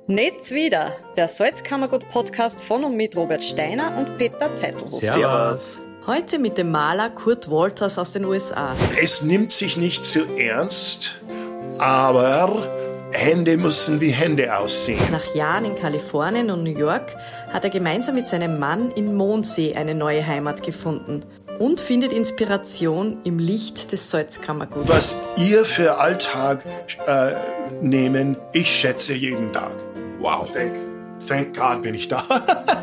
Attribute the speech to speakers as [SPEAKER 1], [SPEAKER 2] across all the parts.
[SPEAKER 1] Netz wieder, der Salzkammergut-Podcast von und mit Robert Steiner und Peter Zeitelhoff.
[SPEAKER 2] Servus.
[SPEAKER 1] Heute mit dem Maler Kurt Wolters aus den USA.
[SPEAKER 2] Es nimmt sich nicht zu ernst, aber Hände müssen wie Hände aussehen.
[SPEAKER 1] Nach Jahren in Kalifornien und New York hat er gemeinsam mit seinem Mann in Mondsee eine neue Heimat gefunden und findet Inspiration im Licht des Salzkammerguts.
[SPEAKER 2] Was ihr für Alltag nehmen, ich schätze jeden Tag.
[SPEAKER 3] Wow.
[SPEAKER 2] Thank God bin ich da.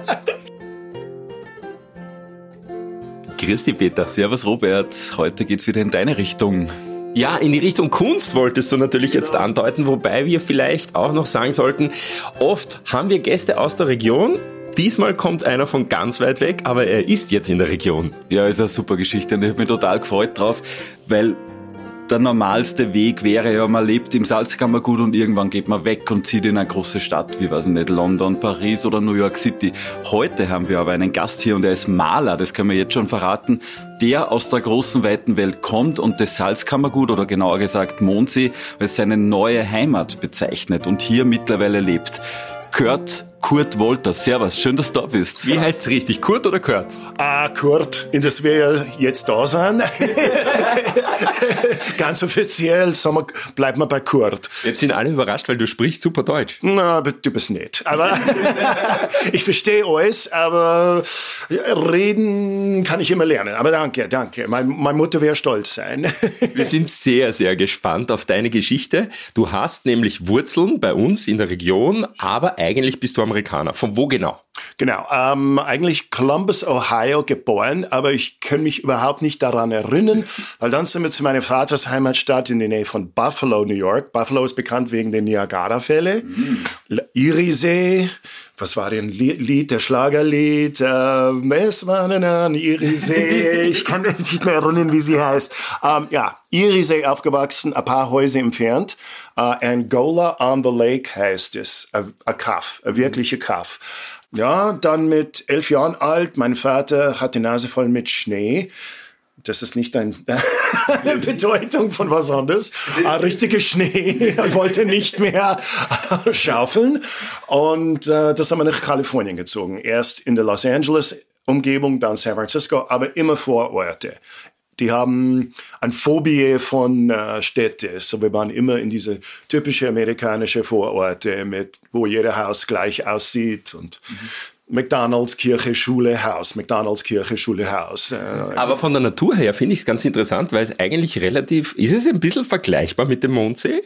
[SPEAKER 3] Grüß dich, Peter.
[SPEAKER 4] Servus, Robert. Heute geht's wieder in deine Richtung.
[SPEAKER 3] Ja, in die Richtung Kunst wolltest du natürlich jetzt andeuten, wobei wir vielleicht auch noch sagen sollten, oft haben wir Gäste aus der Region. Diesmal kommt einer von ganz weit weg, aber er ist jetzt in der Region.
[SPEAKER 4] Ja, ist eine super Geschichte und ich habe mich total gefreut drauf, weil der normalste Weg wäre ja, man lebt im Salzkammergut und irgendwann geht man weg und zieht in eine große Stadt, wie weiß ich nicht, London, Paris oder New York City. Heute haben wir aber einen Gast hier und er ist Maler, das können wir jetzt schon verraten, der aus der großen, weiten Welt kommt und das Salzkammergut oder genauer gesagt Mondsee als seine neue Heimat bezeichnet und hier mittlerweile lebt. Kurt Wolters. Servus, schön, dass du da bist.
[SPEAKER 3] Wie heißt's richtig? Kurt oder Kurt?
[SPEAKER 2] Kurt, in das wir ja jetzt da sind. Ganz offiziell, sagen wir, bleiben wir bei Kurt.
[SPEAKER 3] Jetzt sind alle überrascht, weil du sprichst super Deutsch.
[SPEAKER 2] Na, aber du bist nett. Aber ich verstehe alles, aber reden kann ich immer lernen. Aber danke. Meine Mutter wäre stolz sein.
[SPEAKER 3] Wir sind sehr, sehr gespannt auf deine Geschichte. Du hast nämlich Wurzeln bei uns in der Region, aber eigentlich bist du Amerikaner. Von wo genau?
[SPEAKER 2] Genau, eigentlich Columbus, Ohio geboren, aber ich kann mich überhaupt nicht daran erinnern, weil dann sind wir zu meinem Vaters Heimatstadt in der Nähe von Buffalo, New York. Buffalo ist bekannt wegen der Niagara-Fälle, Eriesee. Was war denn Lied, der Schlagerlied? Es war ein Eriesee. Ich kann mich nicht mehr erinnern, wie sie heißt. Eriesee aufgewachsen, ein paar Häuser entfernt. Angola on the Lake heißt es. Ein Kaff, ein wirklicher Kaff. Ja, dann mit 11 Jahren alt. Mein Vater hat die Nase voll mit Schnee. Das ist nicht eine Bedeutung von was anderes. Richtiger Schnee. Ich wollte nicht mehr schaufeln. Und das haben wir nach Kalifornien gezogen. Erst in der Los Angeles Umgebung, dann San Francisco, aber immer Vororte. Die haben eine Phobie von Städte. So, wir waren immer in diese typische amerikanische Vororte, wo jeder Haus gleich aussieht und McDonald's, Kirche, Schule, Haus. McDonald's, Kirche, Schule, Haus.
[SPEAKER 3] Aber von der Natur her finde ich es ganz interessant, weil es eigentlich ist es ein bisschen vergleichbar mit dem Mondsee?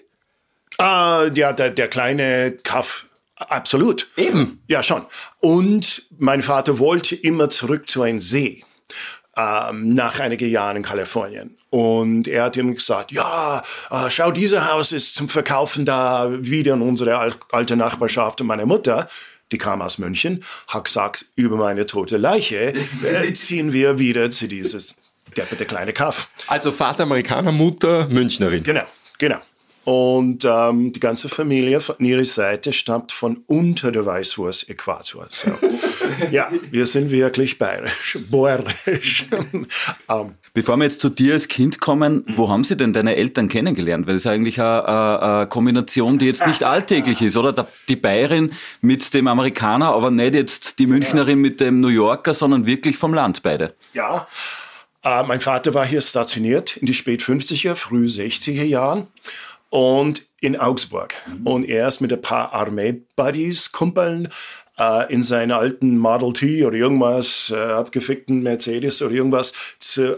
[SPEAKER 2] Der kleine Kaff. Absolut.
[SPEAKER 3] Eben.
[SPEAKER 2] Ja, schon. Und mein Vater wollte immer zurück zu einem See. Nach einigen Jahren in Kalifornien. Und er hat ihm gesagt, schau, dieses Haus ist zum Verkaufen da wieder in unsere alte Nachbarschaft. Und meine Mutter, die kam aus München, hat gesagt, über meine tote Leiche ziehen wir wieder zu dieses depperte kleine Kaff.
[SPEAKER 3] Also Vater Amerikaner, Mutter Münchnerin.
[SPEAKER 2] Genau. Und die ganze Familie von ihrer Seite stammt von unter der Weißwurst-Äquator. So. Ja, wir sind wirklich bayerisch, bohrisch.
[SPEAKER 4] Bevor wir jetzt zu dir als Kind kommen, wo haben sie denn deine Eltern kennengelernt? Weil das ist eigentlich eine Kombination, die jetzt nicht alltäglich ist, oder? Die Bayerin mit dem Amerikaner, aber nicht jetzt die Münchnerin mit dem New Yorker, sondern wirklich vom Land beide.
[SPEAKER 2] Ja, mein Vater war hier stationiert in die spät 50er, früh 60er Jahren. Und in Augsburg. Und er ist mit ein paar Armee-Buddies, Kumpeln, in seinen alten Model T oder irgendwas, abgefickten Mercedes oder irgendwas, zu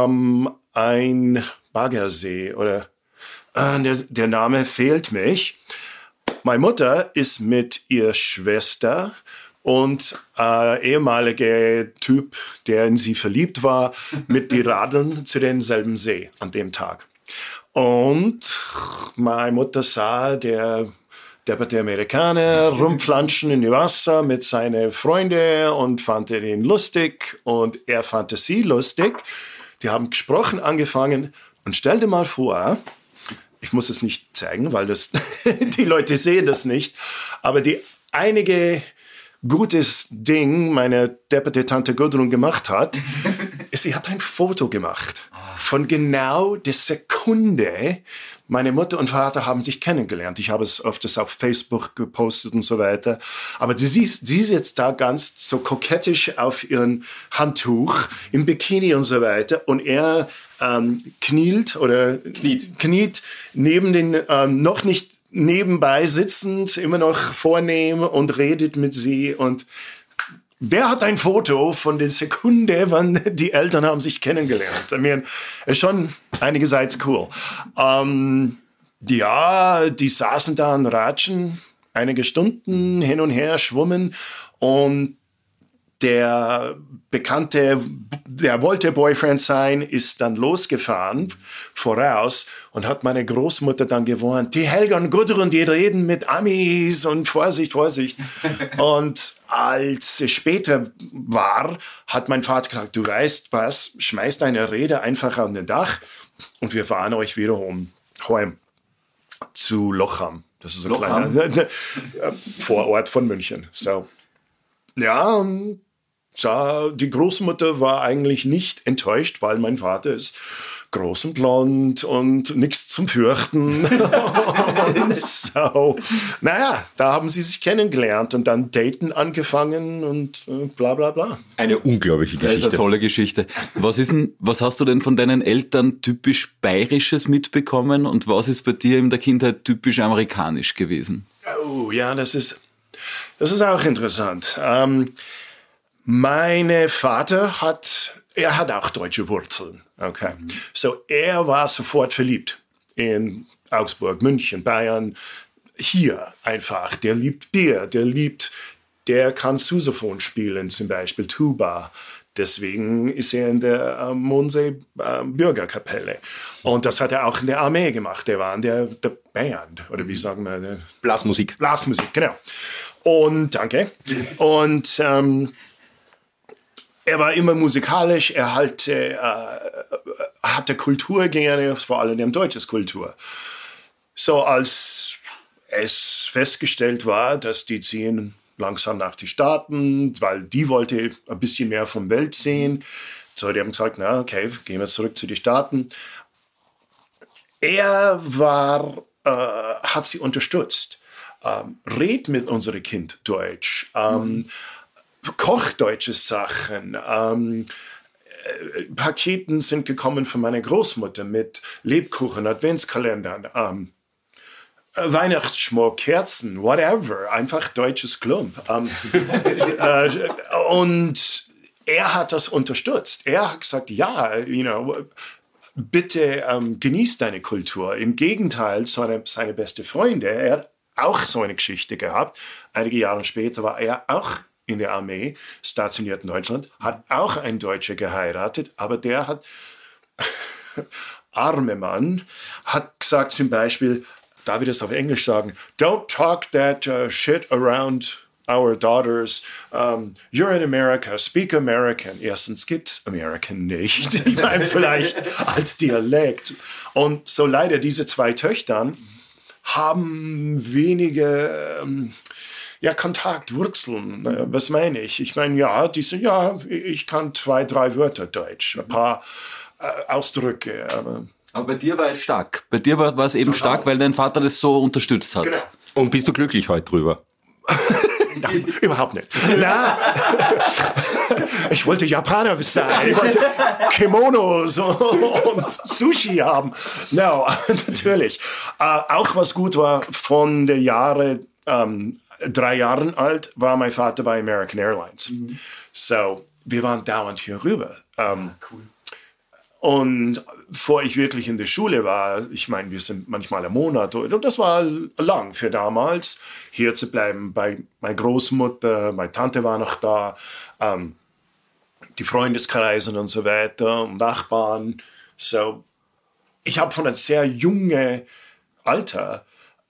[SPEAKER 2] ein Baggersee oder der Name fehlt mich. Meine Mutter ist mit ihrer Schwester und ehemaliger Typ, der in sie verliebt war, mit die Radeln zu demselben See an dem Tag. Und meine Mutter sah der depperte Amerikaner rumflanschen in die Wasser mit seinen Freunden und fand ihn lustig und er fand sie lustig. Die haben gesprochen angefangen und stell dir mal vor, ich muss es nicht zeigen, weil die Leute sehen das nicht, aber die einige gutes Ding meine depperte Tante Gudrun gemacht hat, sie hat ein Foto gemacht von genau der Sekunde. Meine Mutter und Vater haben sich kennengelernt. Ich habe es öfters auf Facebook gepostet und so weiter. Aber sie sitzt da ganz so kokettisch auf ihrem Handtuch, im Bikini und so weiter. Und er kniet neben den, noch nicht nebenbei sitzend, immer noch vornehm und redet mit sie. Und wer hat ein Foto von der Sekunde, wann die Eltern haben sich kennengelernt? I mean, ist schon einigerseits cool. Ja, die saßen da und ratschen einige Stunden hin und her, schwimmen, und der Bekannte, der wollte Boyfriend sein, ist dann losgefahren voraus und hat meine Großmutter dann gewarnt, die Helga und Gudrun, die reden mit Amis und Vorsicht, Vorsicht. Und als es später war, hat mein Vater gesagt, du weißt was, schmeiß deine Rede einfach an den Dach und wir fahren euch wieder heim zu Lochham. Das ist ein kleiner Vorort von München. So. Ja, die Großmutter war eigentlich nicht enttäuscht, weil mein Vater ist groß und blond und nichts zum Fürchten. Und so, naja, da haben sie sich kennengelernt und dann daten angefangen und bla bla bla.
[SPEAKER 3] Eine unglaubliche Geschichte.
[SPEAKER 4] Eine tolle Geschichte. Was hast du denn von deinen Eltern typisch Bayerisches mitbekommen und was ist bei dir in der Kindheit typisch amerikanisch gewesen?
[SPEAKER 2] Oh ja, das ist auch interessant. Mein Vater hat auch deutsche Wurzeln. Okay. So, er war sofort verliebt in Augsburg, München, Bayern. Hier einfach. Der liebt Bier, der kann Sousaphon spielen, zum Beispiel Tuba. Deswegen ist er in der Mondsee Bürgerkapelle. Und das hat er auch in der Armee gemacht. Der war in der Band, oder wie sagen wir?
[SPEAKER 3] Blasmusik.
[SPEAKER 2] Blasmusik, genau. Und, danke. Und er war immer musikalisch, er hatte Kultur gerne, vor allem deutsches Kultur. So, als es festgestellt war, dass die ziehen langsam nach die Staaten, weil die wollte ein bisschen mehr von Welt sehen. So, die haben gesagt, na okay, gehen wir zurück zu den Staaten. Er hat sie unterstützt. Red mit unserem Kind Deutsch. Kocht deutsche Sachen. Paketen sind gekommen von meiner Großmutter mit Lebkuchen, Adventskalendern, Weihnachtsschmuck, Kerzen, whatever. Einfach deutsches Klump. Und er hat das unterstützt. Er hat gesagt, ja, bitte genieß deine Kultur. Im Gegenteil, seine beste Freunde, er hat auch so eine Geschichte gehabt. Einige Jahre später war er auch in der Armee, stationiert in Deutschland, hat auch ein Deutscher geheiratet, aber der hat, arme Mann, hat gesagt zum Beispiel, darf ich das auf Englisch sagen, don't talk that shit around our daughters. You're in America, speak American. Erstens gibt's American nicht. Ich meine, vielleicht als Dialekt. Und so leider diese zwei Töchtern haben wenige Kontakt, Wurzeln. Was meine ich? Ich meine, ich kann 2, 3 Wörter Deutsch, ein paar Ausdrücke.
[SPEAKER 4] Aber bei dir war es stark. Bei dir war es eben stark, weil dein Vater das so unterstützt hat.
[SPEAKER 2] Genau.
[SPEAKER 3] Und bist du glücklich heute drüber?
[SPEAKER 2] Nein, überhaupt nicht. Na, ich wollte Japaner sein. Ich wollte Kimonos und Sushi haben. No, natürlich. Auch was gut war, von der Jahre 3 Jahren alt, war mein Vater bei American Airlines. So, wir waren dauernd hier rüber.
[SPEAKER 4] Cool.
[SPEAKER 2] Und bevor ich wirklich in der Schule war, ich meine, wir sind manchmal einen Monat, und das war lang für damals, hier zu bleiben bei meiner Großmutter, meine Tante war noch da, die Freundeskreise und so weiter, und Nachbarn. So, ich habe von einem sehr jungen Alter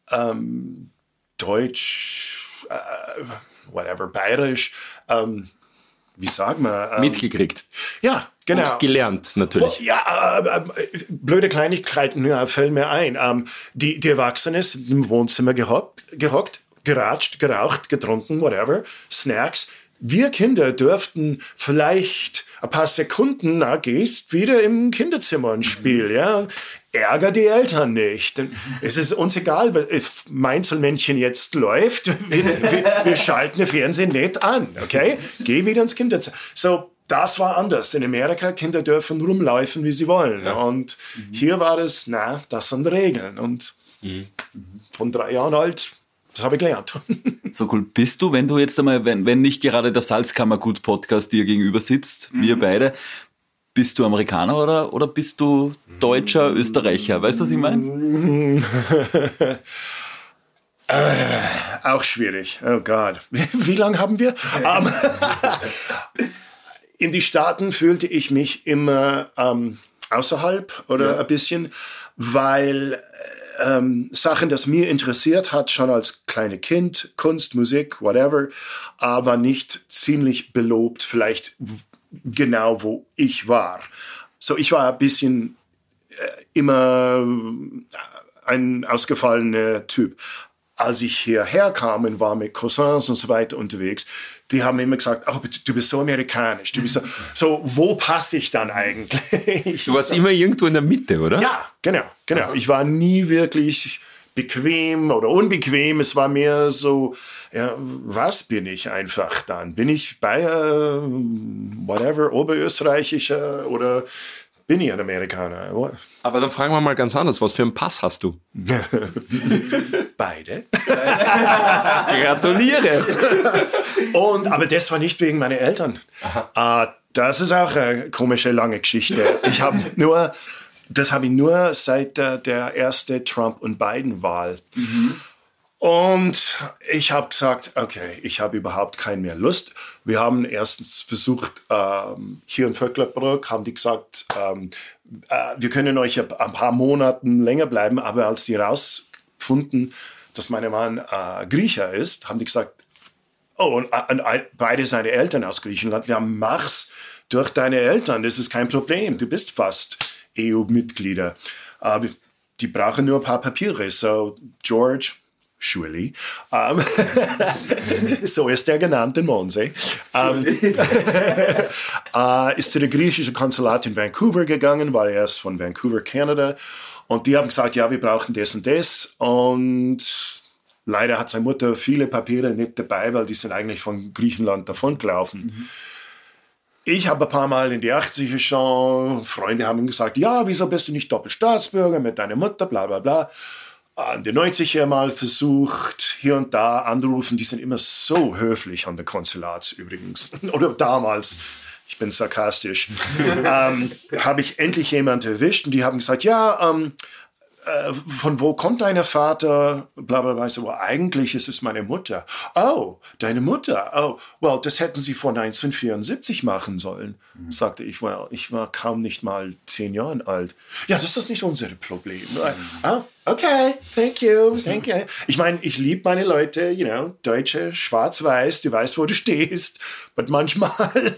[SPEAKER 2] Deutsch, Bayerisch, wie sagen wir?
[SPEAKER 3] Mitgekriegt.
[SPEAKER 2] Ja, genau.
[SPEAKER 3] Und gelernt, natürlich.
[SPEAKER 2] Ja, blöde Kleinigkeiten fällen mir ein. Die Erwachsenen sind im Wohnzimmer gehockt, geratscht, geraucht, getrunken, whatever, Snacks. Wir Kinder dürften vielleicht ein paar Sekunden, gehst wieder im Kinderzimmer ins Spiel, ja. Ärger die Eltern nicht. Es ist uns egal, wenn Meinzelmännchen jetzt läuft, wir schalten das Fernsehen nicht an, okay? Geh wieder ins Kinderzimmer. So, das war anders. In Amerika, Kinder dürfen rumlaufen, wie sie wollen. Ja. Und hier war es, das sind Regeln. Und von 3 Jahren alt, das habe ich gelernt.
[SPEAKER 4] So cool. Bist du, wenn du jetzt einmal, wenn nicht gerade der Salzkammergut-Podcast dir gegenüber sitzt, wir beide, bist du Amerikaner oder bist du Deutscher, Österreicher? Weißt du, was ich meine?
[SPEAKER 2] Auch schwierig. Oh Gott. Wie lange haben wir? In die Staaten fühlte ich mich immer außerhalb oder ein bisschen, weil Sachen, das mir interessiert hat, schon als kleines Kind, Kunst, Musik, whatever, aber nicht ziemlich belobt, vielleicht genau, wo ich war. So, ich war ein bisschen immer ein ausgefallener Typ. Als ich hierher kam und war mit Cousins und so weiter unterwegs, die haben immer gesagt, du bist so amerikanisch, du bist so wo passe ich dann eigentlich?
[SPEAKER 3] Du warst immer irgendwo in der Mitte, oder?
[SPEAKER 2] Ja, genau. Ich war nie wirklich bequem oder unbequem, es war mehr so, ja, was bin ich einfach dann? Bin ich Bayer, whatever, Oberösterreichischer oder bin ich ein Amerikaner?
[SPEAKER 3] Aber dann fragen wir mal ganz anders, was für einen Pass hast du?
[SPEAKER 2] Beide.
[SPEAKER 3] Gratuliere.
[SPEAKER 2] Aber das war nicht wegen meiner Eltern. Das ist auch eine komische, lange Geschichte. Das habe ich nur seit der ersten Trump- und Biden-Wahl. Und ich habe gesagt, okay, ich habe überhaupt keine mehr Lust. Wir haben erstens versucht, hier in Vöcklerbruck, haben die gesagt, wir können euch ein paar Monaten länger bleiben, aber als die rausgefunden, dass mein Mann Griecher ist, haben die gesagt, und beide seine Eltern aus Griechenland, ja, mach's durch deine Eltern, das ist kein Problem, du bist fast EU-Mitglieder. Die brauchen nur ein paar Papiere, so George Schuli. So ist der genannt in Mondsee. Ist zu der griechischen Konsulat in Vancouver gegangen, weil er ist von Vancouver, Kanada. Und die haben gesagt, ja, wir brauchen das und das. Und leider hat seine Mutter viele Papiere nicht dabei, weil die sind eigentlich von Griechenland davongelaufen. Ich habe ein paar Mal in die 80er schon, Freunde haben gesagt, ja, wieso bist du nicht Doppelstaatsbürger mit deiner Mutter, bla bla bla. In den 90er mal versucht, hier und da anrufen, die sind immer so höflich an der Konsulat übrigens. Oder damals, ich bin sarkastisch, habe ich endlich jemanden erwischt und die haben gesagt, ja, von wo kommt dein Vater? Bla bla bla. So, eigentlich ist es meine Mutter. Oh, deine Mutter. Oh, well, das hätten sie vor 1974 machen sollen. Sagte ich, well, ich war kaum nicht mal 10 Jahre alt. Ja, das ist nicht unser Problem. Oh, okay, thank you. Ich meine, ich liebe meine Leute, Deutsche, schwarz-weiß, du weißt, wo du stehst. Aber manchmal.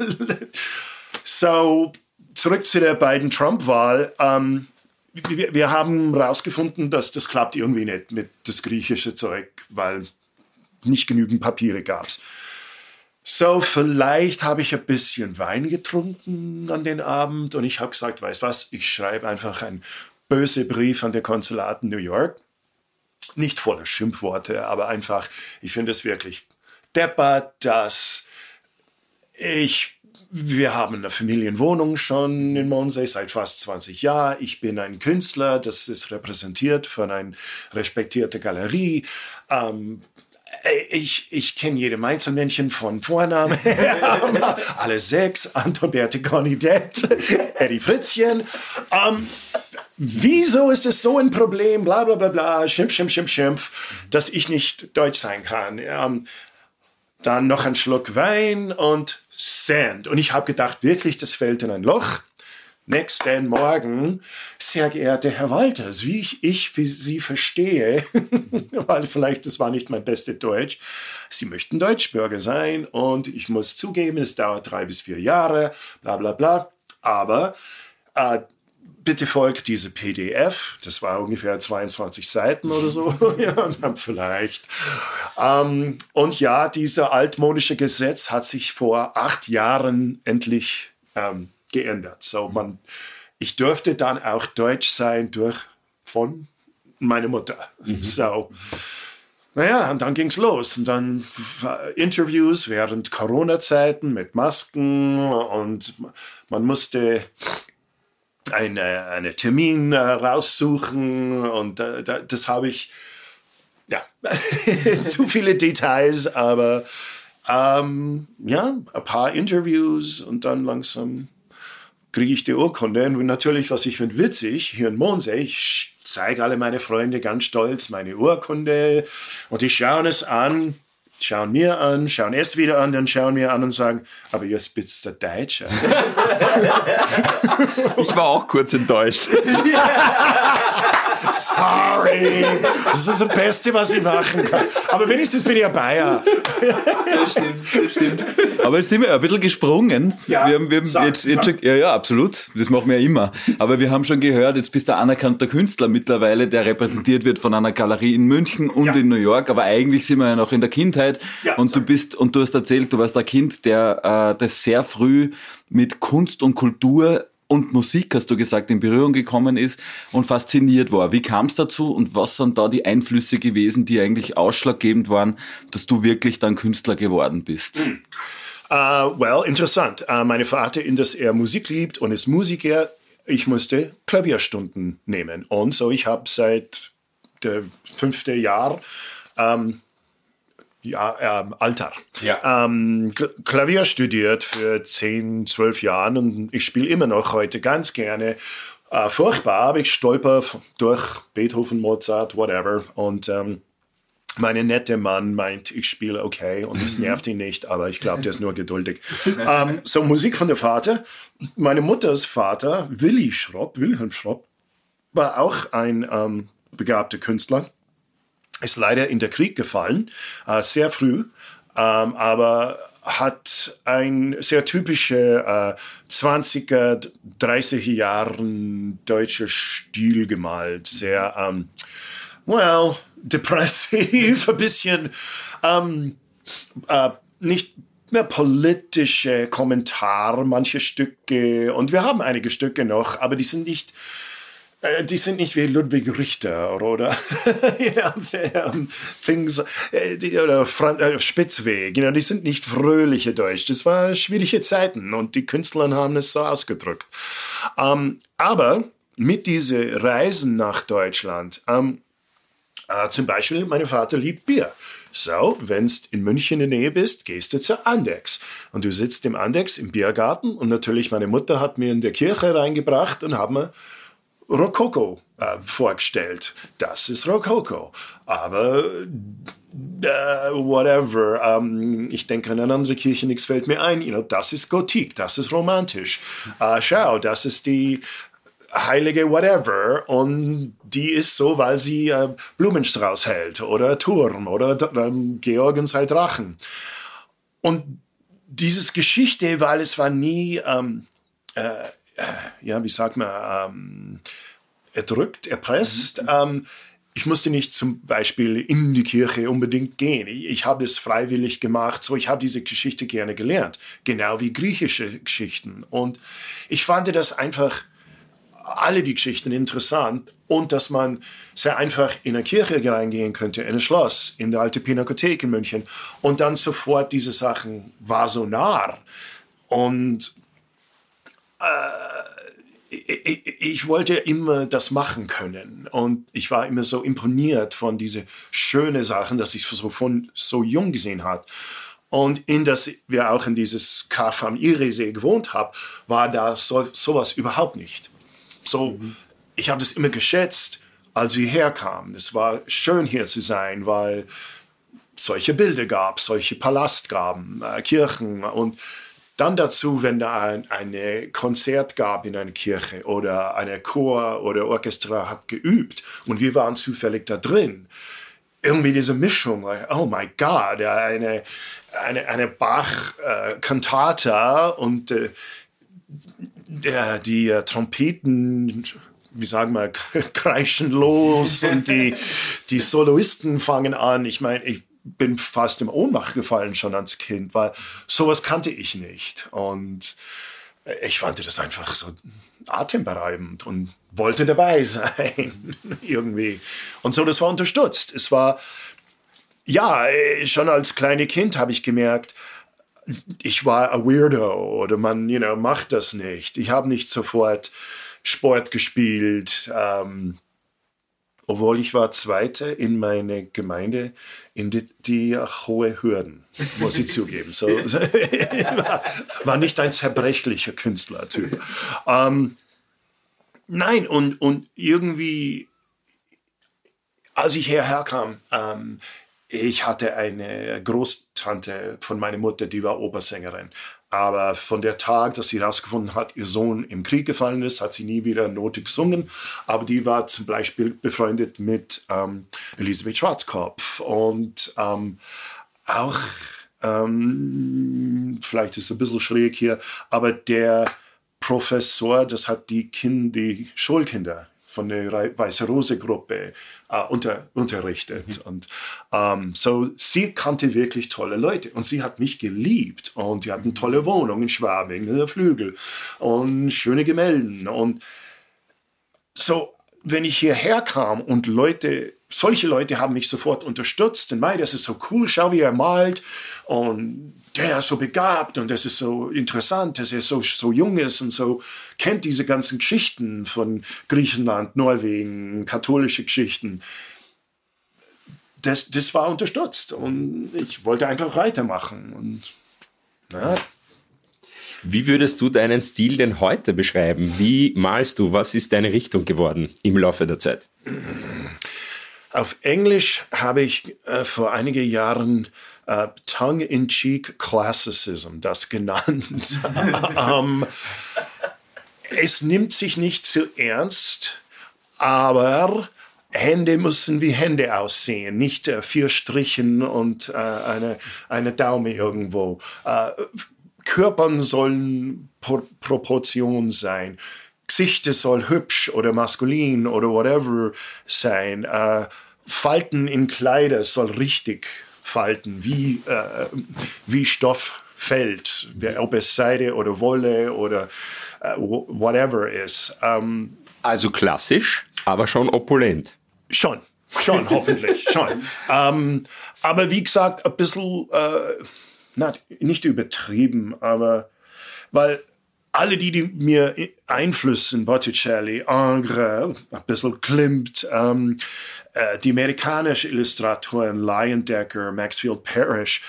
[SPEAKER 2] So, zurück zu der beiden Trump-Wahl. Wir haben herausgefunden, dass das klappt irgendwie nicht mit das griechische Zeug, weil nicht genügend Papiere gab's. So, vielleicht habe ich ein bisschen Wein getrunken an den Abend und ich habe gesagt, weißt was, ich schreibe einfach einen bösen Brief an der Konsulat in New York. Nicht voller Schimpfworte, aber einfach, ich finde es wirklich deppert, dass wir haben eine Familienwohnung schon in Mondsee seit fast 20 Jahren. Ich bin ein Künstler, das ist repräsentiert von einer respektierten Galerie. Ich kenne jedem Einzelmännchen von Vornamen. Alle 6, Anton, Berthe, Conny, Det, Eddie, Fritzchen. Wieso ist es so ein Problem, bla bla bla bla, Schimpf, dass ich nicht deutsch sein kann? Dann noch ein Schluck Wein und Sand. Und ich habe gedacht, wirklich, das fällt in ein Loch. Nächsten Morgen, sehr geehrter Herr Walters, wie ich für Sie verstehe, weil vielleicht das war nicht mein bestes Deutsch, Sie möchten Deutschbürger sein und ich muss zugeben, es dauert 3 bis 4 Jahre, bla bla bla, aber bitte folgt diese PDF, das war ungefähr 22 Seiten oder so, ja, vielleicht. Und ja, dieser altmodische Gesetz hat sich vor 8 Jahren endlich geändert. So, ich durfte dann auch Deutsch sein von meiner Mutter. So, naja, und dann ging's los. Und dann Interviews während Corona-Zeiten mit Masken und man musste einen Termin raussuchen und das habe ich, zu viele Details, aber ein paar Interviews und dann langsam kriege ich die Urkunde. Und natürlich, was ich finde witzig, hier in Mondsee, ich zeige alle meine Freunde ganz stolz meine Urkunde und die schauen es an, schauen mir an, schauen es wieder an, dann schauen mir an und sagen, aber ihr spitzt der Deutsche.
[SPEAKER 3] Ich war auch kurz enttäuscht.
[SPEAKER 2] Sorry, das ist das Beste, was ich machen kann. Aber wenigstens bin ich ein Bayer.
[SPEAKER 4] Das stimmt. Aber jetzt sind wir ein bisschen gesprungen.
[SPEAKER 2] Ja,
[SPEAKER 4] wir haben jetzt schon, ja, absolut. Das machen wir ja immer. Aber wir haben schon gehört, jetzt bist du ein anerkannter Künstler mittlerweile, der repräsentiert wird von einer Galerie in München und in New York. Aber eigentlich sind wir ja noch in der Kindheit. Ja, und du hast erzählt, du warst ein Kind, der das sehr früh mit Kunst und Kultur und Musik, hast du gesagt, in Berührung gekommen ist und fasziniert war. Wie kam es dazu und was sind da die Einflüsse gewesen, die eigentlich ausschlaggebend waren, dass du wirklich dann Künstler geworden bist?
[SPEAKER 2] Interessant. Mein Vater, in das er Musik liebt und ist Musiker, ich musste Klavierstunden nehmen. Und so, ich habe seit der 5. Jahr Alter. Ja. Klavier studiert für 10, 12 Jahren und ich spiele immer noch heute ganz gerne. Furchtbar, aber ich stolper durch Beethoven, Mozart, whatever. Und meine nette Mann meint, ich spiele okay und es nervt ihn nicht, aber ich glaube, der ist nur geduldig. So, Musik von der Vater. Meine Mutters Vater, Wilhelm Schropp, war auch ein begabter Künstler. Ist leider in der Krieg gefallen, sehr früh, aber hat ein sehr typischer 20er, 30er Jahren deutscher Stil gemalt. Sehr, depressiv, ein bisschen nicht mehr politische Kommentare, manche Stücke. Und wir haben einige Stücke noch, aber die sind nicht wie Ludwig Richter oder Spitzweg. Die sind nicht fröhliche Deutsch. Das war schwierige Zeiten und die Künstler haben es so ausgedrückt. Aber mit diesen Reisen nach Deutschland, zum Beispiel, mein Vater liebt Bier. So, wenn du in München in der Nähe bist, gehst du zur Andex. Und du sitzt im Andex im Biergarten und natürlich meine Mutter hat mir in der Kirche reingebracht und hat mir Rokoko vorgestellt. Das ist Rokoko. Aber whatever. Ich denke an eine andere Kirche, nichts fällt mir ein. Das ist Gotik, das ist romantisch. Schau, das ist die heilige whatever und die ist so, weil sie Blumenstrauß hält oder Turm oder Georgen sei Drachen. Und dieses Geschichte, weil es war nie wie sagt man, erdrückt, erpresst. Ich musste nicht zum Beispiel in die Kirche unbedingt gehen. Ich habe es freiwillig gemacht. So, ich habe diese Geschichte gerne gelernt. Genau wie griechische Geschichten. Und ich fand das einfach, alle die Geschichten interessant. Und dass man sehr einfach in eine Kirche reingehen könnte, in ein Schloss, in der Alte Pinakothek in München. Und dann sofort diese Sachen war so nah. Und ich wollte immer das machen können und ich war immer so imponiert von diese schönen Sachen, dass ich so jung gesehen habe. Und in das wir auch in dieses Kaff am Iresee gewohnt haben, war da sowas überhaupt nicht. So, ich habe das immer geschätzt, als wir herkamen. Es war schön hier zu sein, weil solche Bilder gab, solche Palast gaben, Kirchen und dann dazu, wenn da ein Konzert gab in einer Kirche oder eine Chor oder Orchester hat geübt und wir waren zufällig da drin. Irgendwie diese Mischung, oh my God, eine Bach-Cantata und die Trompeten, wie sagen wir, kreischen los und die Soloisten fangen an. Ich meine, ich bin fast in Ohnmacht gefallen schon als Kind, weil sowas kannte ich nicht. Und ich fand das einfach so atemberaubend und wollte dabei sein, irgendwie. Und so, das war unterstützt. Es war, ja, schon als kleines Kind habe ich gemerkt, ich war ein Weirdo oder man, macht das nicht. Ich habe nicht sofort Sport gespielt, obwohl ich war Zweiter in meiner Gemeinde in die hohe Hürden, muss ich zugeben. So, war nicht ein zerbrechlicher Künstlertyp. Nein, und irgendwie, als ich hierher kam, ich hatte eine Großtante von meiner Mutter, die war Opersängerin. Aber von der Tag, dass sie herausgefunden hat, ihr Sohn im Krieg gefallen ist, hat sie nie wieder Note gesungen. Aber die war zum Beispiel befreundet mit Elisabeth Schwarzkopf. Und auch, vielleicht ist es ein bisschen schräg hier, aber der Professor, das hat die Schulkinder von der Weiße Rose Gruppe unterrichtet. Und so, sie kannte wirklich tolle Leute und sie hat mich geliebt und die hatten eine tolle Wohnung in Schwabing, in der Flügel und schöne Gemälde. Und so, wenn ich hierher kam und solche Leute haben mich sofort unterstützt. Und das ist so cool, schau, wie er malt. Und der ist so begabt und das ist so interessant, dass er so jung ist und so kennt diese ganzen Geschichten von Griechenland, Norwegen, katholische Geschichten. Das war unterstützt und ich wollte einfach weitermachen. Und na.
[SPEAKER 3] Wie würdest du deinen Stil denn heute beschreiben? Wie malst du? Was ist deine Richtung geworden im Laufe der Zeit?
[SPEAKER 2] Auf Englisch habe ich vor einigen Jahren Tongue-in-Cheek Classicism das genannt. Es nimmt sich nicht zu ernst, aber Hände müssen wie Hände aussehen, nicht 4 Strichen und eine Daumen irgendwo. Körpern sollen Proportionen sein. Gesichter soll hübsch oder maskulin oder whatever sein. Falten in Kleider soll richtig falten, wie Stoff fällt, ob es Seide oder Wolle oder whatever ist.
[SPEAKER 3] Also klassisch, aber schon opulent.
[SPEAKER 2] Schon, hoffentlich, schon. Aber wie gesagt, ein bisschen, nicht übertrieben, aber weil alle, die mir einflüssen, Botticelli, Ingres, ein bisschen Klimt, die amerikanischen Illustratoren, Leyendecker, Maxfield Parrish,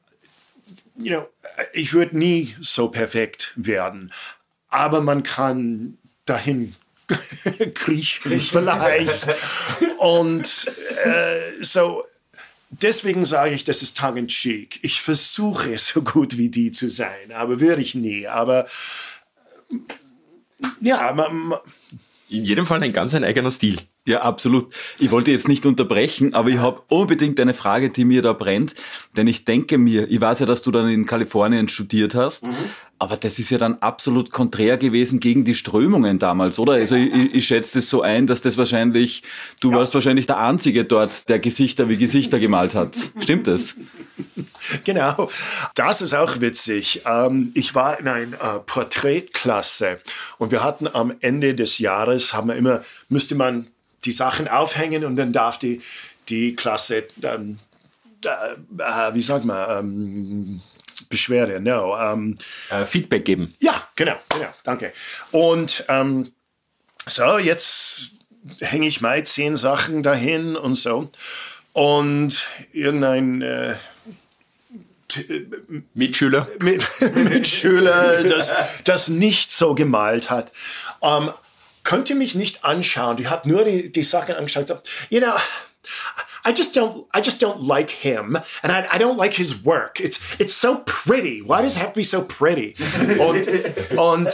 [SPEAKER 2] ich würde nie so perfekt werden, aber man kann dahin kriechen vielleicht. Und so, deswegen sage ich, das ist tongue-in-cheek. Ich versuche so gut wie die zu sein, aber würde ich nie. Aber ja,
[SPEAKER 3] in jedem Fall ein ganz eigener Stil.
[SPEAKER 4] Ja, absolut. Ich wollte jetzt nicht unterbrechen, aber ich habe unbedingt eine Frage, die mir da brennt. Denn ich denke mir, ich weiß ja, dass du dann in Kalifornien studiert hast, aber das ist ja dann absolut konträr gewesen gegen die Strömungen damals, oder? Also ich schätze das so ein, dass das wahrscheinlich, du warst wahrscheinlich der Einzige dort, der Gesichter wie Gesichter gemalt hat. Stimmt das?
[SPEAKER 2] Genau, das ist auch witzig. Ich war in einer Porträtklasse und wir hatten am Ende des Jahres, müsste man die Sachen aufhängen und dann darf die Klasse, wie sagt man, Beschwerde,
[SPEAKER 3] Feedback geben.
[SPEAKER 2] Ja, genau, danke. Und so, jetzt hänge ich mal 10 Sachen dahin und so. Und irgendein
[SPEAKER 3] Mitschüler,
[SPEAKER 2] das nicht so gemalt hat, könnte mich nicht anschauen. Die hat nur die Sachen angeschaut und gesagt, I just don't like him, and I don't like his work. It's so pretty. Why does it have to be so pretty? Und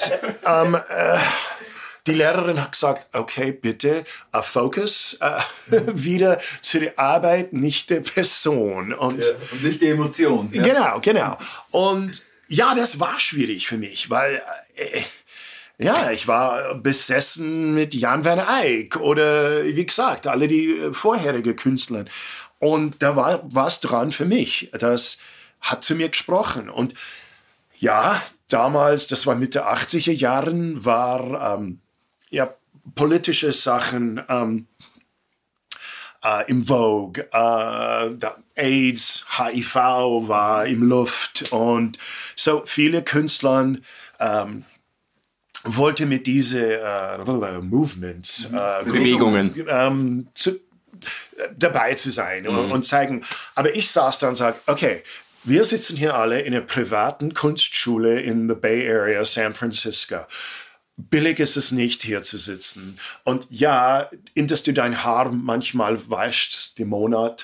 [SPEAKER 2] die Lehrerin hat gesagt, okay, bitte, Focus, wieder zu der Arbeit, nicht der Person. Und
[SPEAKER 4] nicht die Emotion.
[SPEAKER 2] Ja. Genau. Und ja, das war schwierig für mich, weil ich war besessen mit Jan van Eyck oder, wie gesagt, alle die vorherigen Künstler. Und da war was dran für mich. Das hat zu mir gesprochen. Und ja, damals, das war Mitte 80er Jahren, war politische Sachen im Vogue. AIDS, HIV war im Luft und so viele Künstler wollten mit diese Movements,
[SPEAKER 3] Bewegungen
[SPEAKER 2] dabei zu sein und zeigen. Aber ich saß da und sage, okay, wir sitzen hier alle in einer privaten Kunstschule in the Bay Area, San Francisco. Billig ist es nicht, hier zu sitzen. Und ja, dass du dein Haar manchmal wäschst im Monat,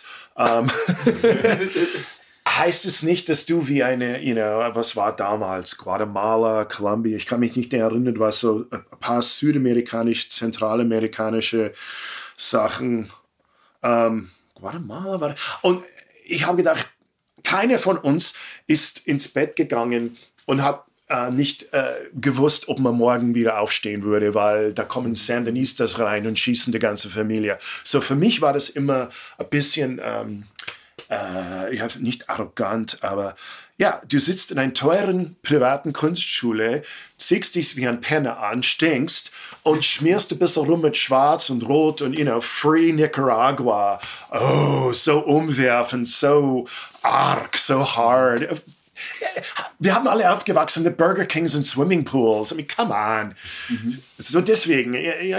[SPEAKER 2] heißt es nicht, dass du wie eine, was war damals, Guatemala, Colombia, ich kann mich nicht erinnern, was so ein paar südamerikanische, zentralamerikanische Sachen, Guatemala war. Und ich habe gedacht, keiner von uns ist ins Bett gegangen und hat nicht gewusst, ob man morgen wieder aufstehen würde, weil da kommen Sandinistas rein und schießen die ganze Familie. So für mich war das immer ein bisschen, ich habe es nicht arrogant, aber ja, du sitzt in einer teuren privaten Kunstschule, ziehst dich wie ein Penner an, stinkst und schmierst ein bisschen rum mit Schwarz und Rot und, Free Nicaragua. Oh, so umwerfend, so arg, so hard. Wir haben alle aufgewachsen mit Burger Kings und Swimmingpools. I mean, come on. So deswegen,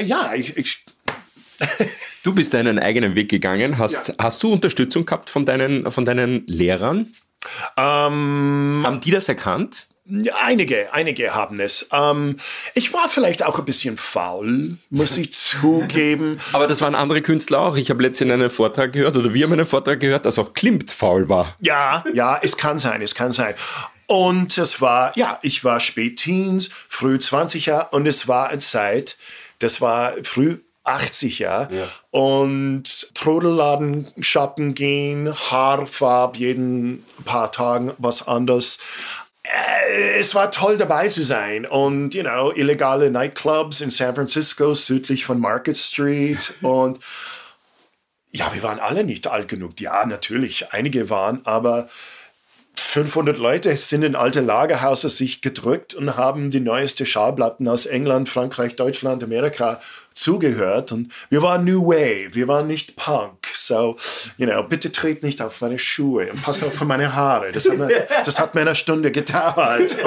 [SPEAKER 3] Du bist deinen eigenen Weg gegangen. Hast du Unterstützung gehabt von deinen Lehrern? Haben die das erkannt?
[SPEAKER 2] Einige haben es. Ich war vielleicht auch ein bisschen faul, muss ich zugeben.
[SPEAKER 3] Aber das waren andere Künstler auch. Ich habe letztens einen Vortrag gehört, oder wir haben einen Vortrag gehört, dass auch Klimt faul war.
[SPEAKER 2] Ja, es kann sein. Und ich war Spätteens, früh 20er und es war eine Zeit, das war früh 80er und Trodelladen shoppen gehen, Haarfarbe jeden paar Tagen was anderes. Es war toll dabei zu sein und, illegale Nightclubs in San Francisco, südlich von Market Street und ja, wir waren alle nicht alt genug. Ja, natürlich, einige waren, aber 500 Leute sind in alte Lagerhäuser sich gedrückt und haben die neueste Schallplatten aus England, Frankreich, Deutschland, Amerika zugehört. Und wir waren New Wave, wir waren nicht Punk. So, bitte tret nicht auf meine Schuhe und pass auf meine Haare. Das hat mir eine Stunde gedauert.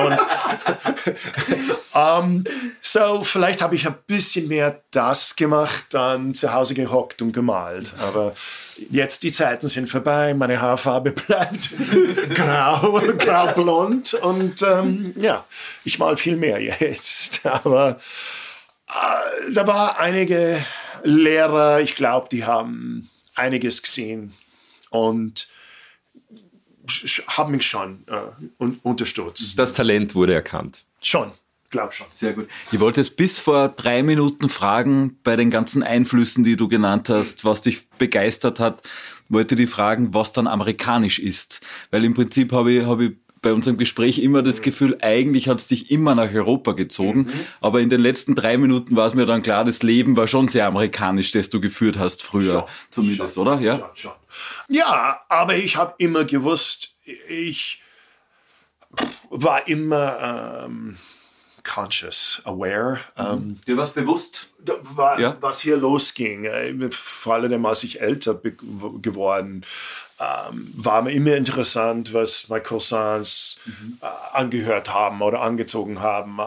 [SPEAKER 2] Und so, vielleicht habe ich ein bisschen mehr das gemacht, dann zu Hause gehockt und gemalt. Aber jetzt die Zeiten sind vorbei, meine Haarfarbe bleibt grau-blond und ich mal viel mehr jetzt. Aber da war einige Lehrer, ich glaube, die haben einiges gesehen und haben mich schon unterstützt.
[SPEAKER 3] Das Talent wurde erkannt.
[SPEAKER 2] Schon. Glaub schon.
[SPEAKER 4] Sehr gut. Ich wollte es bis vor 3 Minuten fragen, bei den ganzen Einflüssen, die du genannt hast, was dich begeistert hat, wollte ich fragen, was dann amerikanisch ist. Weil im Prinzip habe ich bei unserem Gespräch immer das Gefühl, eigentlich hat es dich immer nach Europa gezogen, aber in den letzten 3 Minuten war es mir dann klar, das Leben war schon sehr amerikanisch, das du geführt hast früher, zumindest, oder? Ja?
[SPEAKER 2] Schon. Ja, aber ich habe immer gewusst, ich war immer conscious, aware.
[SPEAKER 4] Dir war es bewusst?
[SPEAKER 2] Was hier losging. Vor allem, als ich älter geworden war mir immer interessant, was meine Cousins angehört haben oder angezogen haben.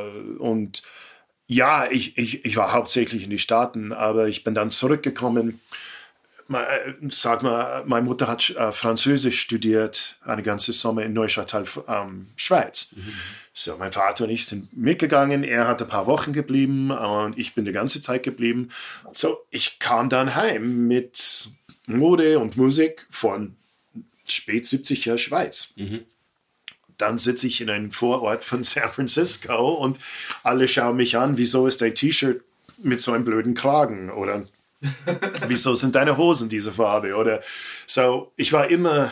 [SPEAKER 2] Ich war hauptsächlich in die Staaten, aber ich bin dann zurückgekommen. Meine Mutter hat Französisch studiert, eine ganze Sommer in Neuchâtel, Schweiz. So, mein Vater und ich sind mitgegangen, er hat ein paar Wochen geblieben und ich bin die ganze Zeit geblieben. So, ich kam dann heim mit Mode und Musik von spät 70er Schweiz. Dann sitze ich in einem Vorort von San Francisco und alle schauen mich an, wieso ist dein T-Shirt mit so einem blöden Kragen oder wieso sind deine Hosen diese Farbe? Oder so, ich war immer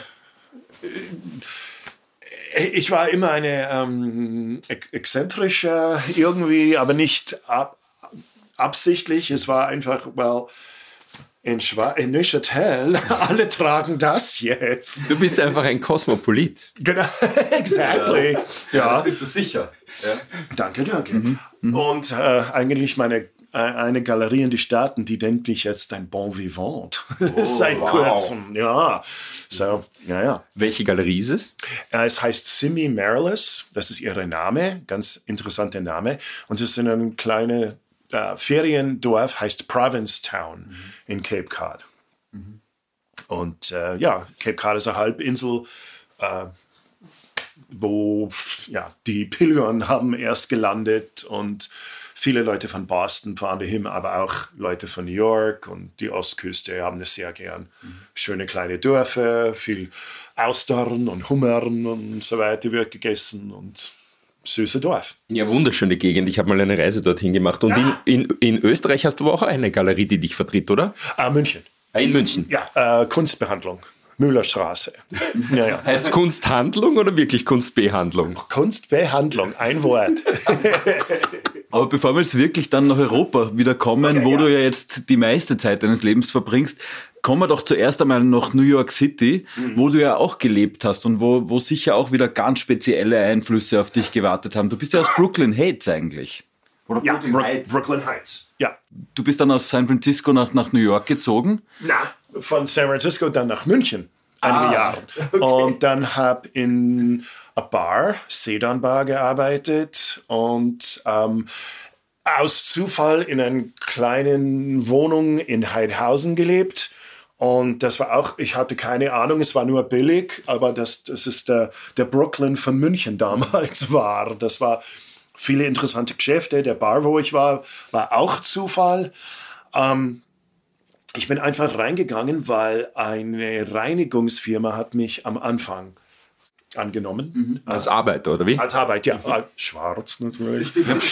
[SPEAKER 2] eine exzentrische irgendwie, aber nicht absichtlich. Es war einfach, in Neuchâtel, alle tragen das jetzt.
[SPEAKER 3] Du bist einfach ein Kosmopolit.
[SPEAKER 2] Genau, exactly. Ja.
[SPEAKER 4] Das bist du sicher. Ja.
[SPEAKER 2] Danke. Und eigentlich eine Galerie in die Staaten, die nennt mich jetzt ein Bon Vivant. Seit kurzem, ja. So, ja.
[SPEAKER 3] Welche Galerie ist es?
[SPEAKER 2] Es heißt Simi Marilis, das ist ihr Name, ganz interessanter Name. Und es ist in einem kleinen Feriendorf, heißt Provincetown in Cape Cod. Und Cape Cod ist eine Halbinsel, wo die Pilgern haben erst gelandet und viele Leute von Boston fahren dahin, aber auch Leute von New York und die Ostküste haben das sehr gern. Schöne kleine Dörfer, viel Austern und Hummern und so weiter wird gegessen und süße Dorf.
[SPEAKER 3] Ja, wunderschöne Gegend. Ich habe mal eine Reise dorthin gemacht. Und in Österreich hast du auch eine Galerie, die dich vertritt, oder?
[SPEAKER 2] München.
[SPEAKER 3] In München?
[SPEAKER 2] Ja, Kunstbehandlung. Müllerstraße. Ja.
[SPEAKER 3] Heißt Kunsthandlung oder wirklich Kunstbehandlung?
[SPEAKER 2] Kunstbehandlung, ein Wort.
[SPEAKER 4] Aber bevor wir jetzt wirklich dann nach Europa wieder kommen, wo du ja jetzt die meiste Zeit deines Lebens verbringst, kommen wir doch zuerst einmal nach New York City, wo du ja auch gelebt hast und wo sicher auch wieder ganz spezielle Einflüsse auf dich gewartet haben. Du bist ja aus Brooklyn Heights eigentlich.
[SPEAKER 2] Oder Brooklyn Heights. Ja.
[SPEAKER 4] Du bist dann aus San Francisco nach New York gezogen?
[SPEAKER 2] Von San Francisco dann nach München, einige Jahre. Okay. Und dann habe in einer Bar, Sedan Bar, gearbeitet und aus Zufall in einer kleinen Wohnung in Heidhausen gelebt. Und das war auch, ich hatte keine Ahnung, es war nur billig, aber das ist der Brooklyn von München damals war. Das war viele interessante Geschäfte. Der Bar, wo ich war auch Zufall. Ich bin einfach reingegangen, weil eine Reinigungsfirma hat mich am Anfang angenommen.
[SPEAKER 3] Als Arbeit, oder wie?
[SPEAKER 2] Als Arbeit, ja. Schwarz natürlich.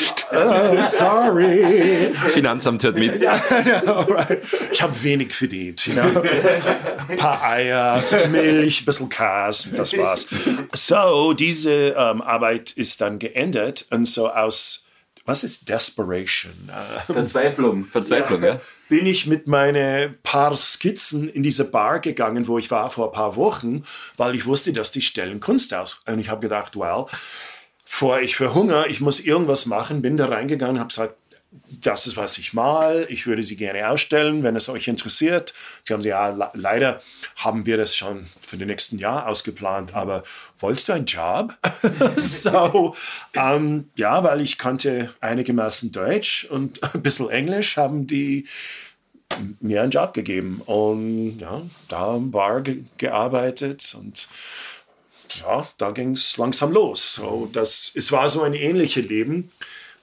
[SPEAKER 2] Sorry.
[SPEAKER 3] Finanzamt hört mit.
[SPEAKER 2] Right. Ich habe wenig verdient. Ein paar Eier, Milch, ein bisschen Käse, das war's. So, diese Arbeit ist dann geendet und so aus, was ist Desperation?
[SPEAKER 4] Verzweiflung, ja.
[SPEAKER 2] Bin ich mit meinen paar Skizzen in diese Bar gegangen, wo ich war vor ein paar Wochen, weil ich wusste, dass die stellen Kunst aus. Und ich habe gedacht, well, bevor ich verhungere, ich muss irgendwas machen. Bin da reingegangen, habe gesagt, das ist, was ich mal. Ich würde sie gerne ausstellen, wenn es euch interessiert. Sie haben gesagt, ja, leider haben wir das schon für den nächsten Jahr ausgeplant, aber wolltest du einen Job? So, weil ich kannte einigermaßen Deutsch und ein bisschen Englisch, haben die mir einen Job gegeben. Und ja, da im Bar gearbeitet und ja, da ging es langsam los. So, es war so ein ähnliches Leben.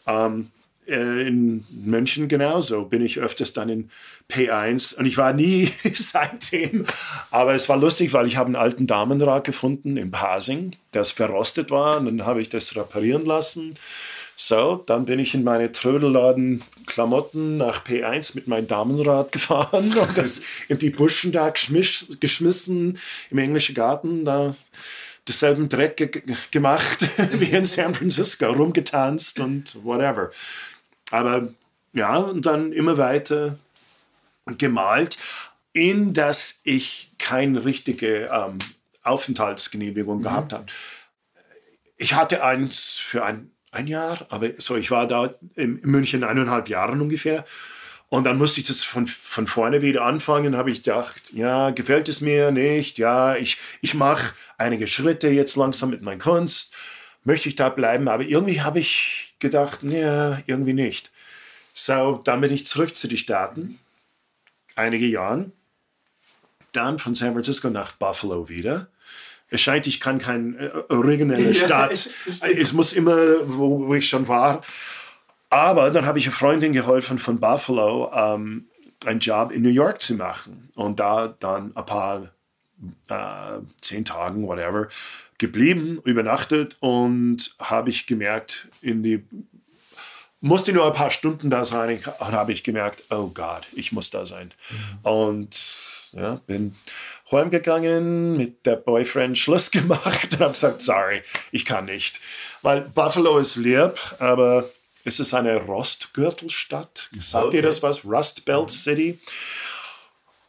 [SPEAKER 2] In München genauso bin ich öfters dann in P1 und ich war nie seitdem, aber es war lustig, weil ich habe einen alten Damenrad gefunden in Pasing, das verrostet war und dann habe ich das reparieren lassen. So, dann bin ich in meine Trödelladen-Klamotten nach P1 mit meinem Damenrad gefahren und das in die Buschen da geschmissen im englischen Garten, da denselben Dreck gemacht wie in San Francisco, rumgetanzt und whatever. Aber ja, und dann immer weiter gemalt, in das ich keine richtige Aufenthaltsgenehmigung gehabt habe. Ich hatte eins für ein Jahr, aber so, ich war da in München 1,5 Jahre ungefähr. Und dann musste ich das von vorne wieder anfangen, habe ich gedacht, ja, gefällt es mir nicht, ja, ich mache einige Schritte jetzt langsam mit meiner Kunst, möchte ich da bleiben, aber irgendwie habe ich gedacht, ja, irgendwie nicht. So, dann bin ich zurück zu den Staaten, einige Jahre, dann von San Francisco nach Buffalo wieder. Es scheint, ich kann keine originelle Stadt, es muss immer, wo ich schon war. Aber dann habe ich eine Freundin geholfen von Buffalo, einen Job in New York zu machen. Und da dann ein paar 10 Tagen, whatever, geblieben, übernachtet und habe ich gemerkt, musste nur ein paar Stunden da sein und habe ich gemerkt, oh Gott, ich muss da sein. Und ja, bin heimgegangen, mit der Boyfriend Schluss gemacht und habe gesagt, sorry, ich kann nicht. Weil Buffalo ist lieb, aber es ist eine Rostgürtelstadt. Sagt ihr das was? Rust Belt City.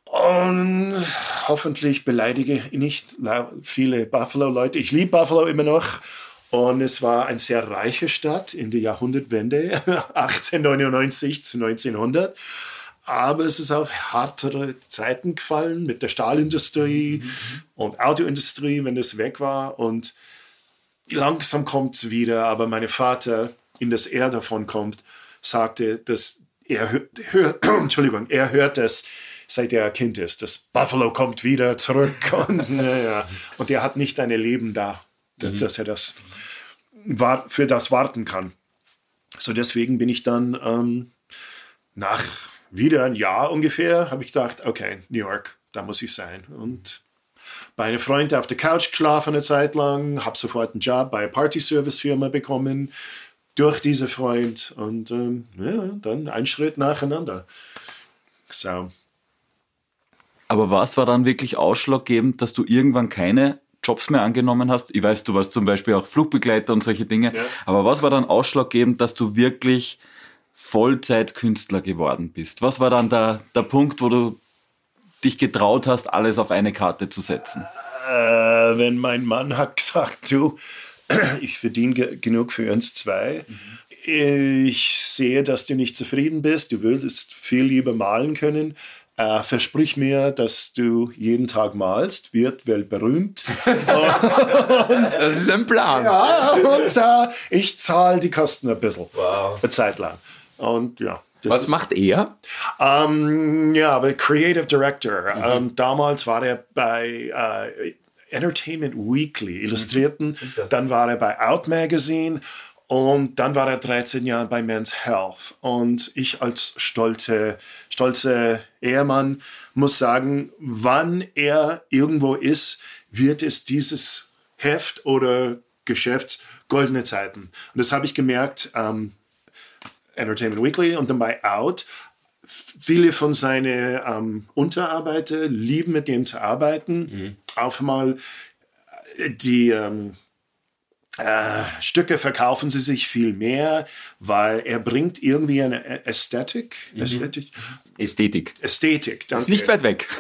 [SPEAKER 2] Und hoffentlich beleidige ich nicht viele Buffalo-Leute. Ich liebe Buffalo immer noch. Und es war eine sehr reiche Stadt in der Jahrhundertwende, 1899 zu 1900. Aber es ist auf härtere Zeiten gefallen mit der Stahlindustrie und Autoindustrie, wenn das weg war. Und langsam kommt es wieder. Aber mein Vater, in das er davon kommt, sagte, dass er hört es, seit er Kind ist. Das Buffalo kommt wieder zurück. Und er hat nicht ein Leben da, dass er das für das warten kann. So deswegen bin ich dann nach wieder ein Jahr ungefähr, habe ich gedacht, okay, New York, da muss ich sein. Und bei einem Freund auf der Couch geschlafen eine Zeit lang, habe sofort einen Job bei einer Party-Service-Firma bekommen, durch diesen Freund. Und dann ein Schritt nacheinander. So.
[SPEAKER 4] Aber was war dann wirklich ausschlaggebend, dass du irgendwann keine Jobs mehr angenommen hast? Ich weiß, du warst zum Beispiel auch Flugbegleiter und solche Dinge. Ja. Aber was war dann ausschlaggebend, dass du wirklich Vollzeitkünstler geworden bist? Was war dann der Punkt, wo du dich getraut hast, alles auf eine Karte zu setzen?
[SPEAKER 2] Wenn mein Mann hat gesagt, du, ich verdiene genug für uns zwei. Ich sehe, dass du nicht zufrieden bist. Du würdest viel lieber malen können. Versprich mir, dass du jeden Tag malst, wird weltberühmt.
[SPEAKER 3] Das ist ein Plan.
[SPEAKER 2] Ja, und ich zahle die Kosten ein bisschen. Wow. Eine Zeit lang. Und ja.
[SPEAKER 3] Was macht er?
[SPEAKER 2] Aber Creative Director. Damals war er bei Entertainment Weekly, Illustrierten. Dann war er bei Out Magazine. Und dann war er 13 Jahre bei Men's Health. Und ich als stolzer Ehemann muss sagen, wann er irgendwo ist, wird es dieses Heft oder Geschäft goldene Zeiten. Und das habe ich gemerkt, Entertainment Weekly und dann bei Out. Viele von seinen Unterarbeiter lieben mit dem zu arbeiten. Auf einmal die Stücke verkaufen sie sich viel mehr, weil er bringt irgendwie eine Ästhetik.
[SPEAKER 3] Ästhetik.
[SPEAKER 2] Danke.
[SPEAKER 3] Ist nicht weit weg.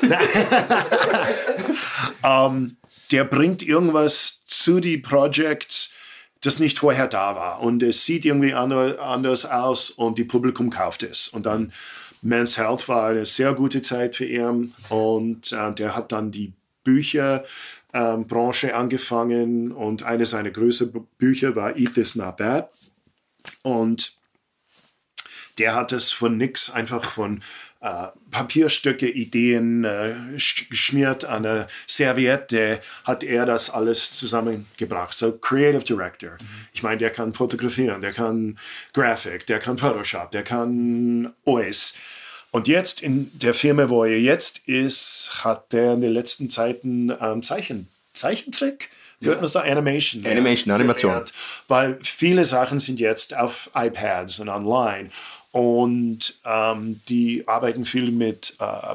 [SPEAKER 2] Der bringt irgendwas zu die Projects, das nicht vorher da war. Und es sieht irgendwie anders aus und die Publikum kauft es. Und dann Men's Health war eine sehr gute Zeit für ihn. Und der hat dann die Bücherbranche angefangen und eine seiner größten Bücher war Eat This Not That. Und der hat es von nix, einfach von Papierstücke, Ideen geschmiert an eine Serviette, hat er das alles zusammengebracht. So Creative Director. Ich meine, der kann fotografieren, der kann Graphic, der kann Photoshop, der kann alles. Und jetzt in der Firma, wo er jetzt ist, hat er in den letzten Zeiten Zeichentrick, hört man so Animation,
[SPEAKER 3] Animation.
[SPEAKER 2] Weil viele Sachen sind jetzt auf iPads und online. Und die arbeiten viel mit,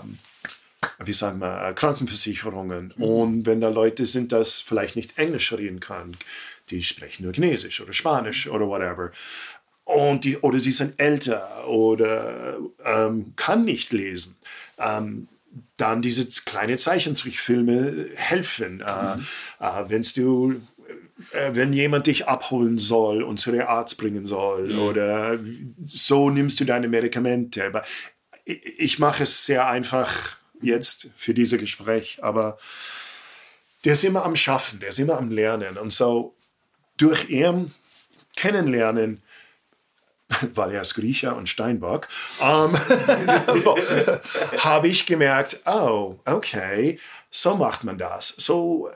[SPEAKER 2] Krankenversicherungen. Und wenn da Leute sind, das vielleicht nicht Englisch reden kann, die sprechen nur Chinesisch oder Spanisch oder whatever. Und die sind älter oder kann nicht lesen. Dann diese kleine Zeichentrickfilme helfen. Wenn jemand dich abholen soll und zu der Arzt bringen soll oder so nimmst du deine Medikamente. Aber ich mache es sehr einfach jetzt für dieses Gespräch, aber der ist immer am Schaffen, der ist immer am Lernen. Und so durch ihn kennenlernen, weil er ist Griecher und Steinbock, habe ich gemerkt, oh, okay, so macht man das. So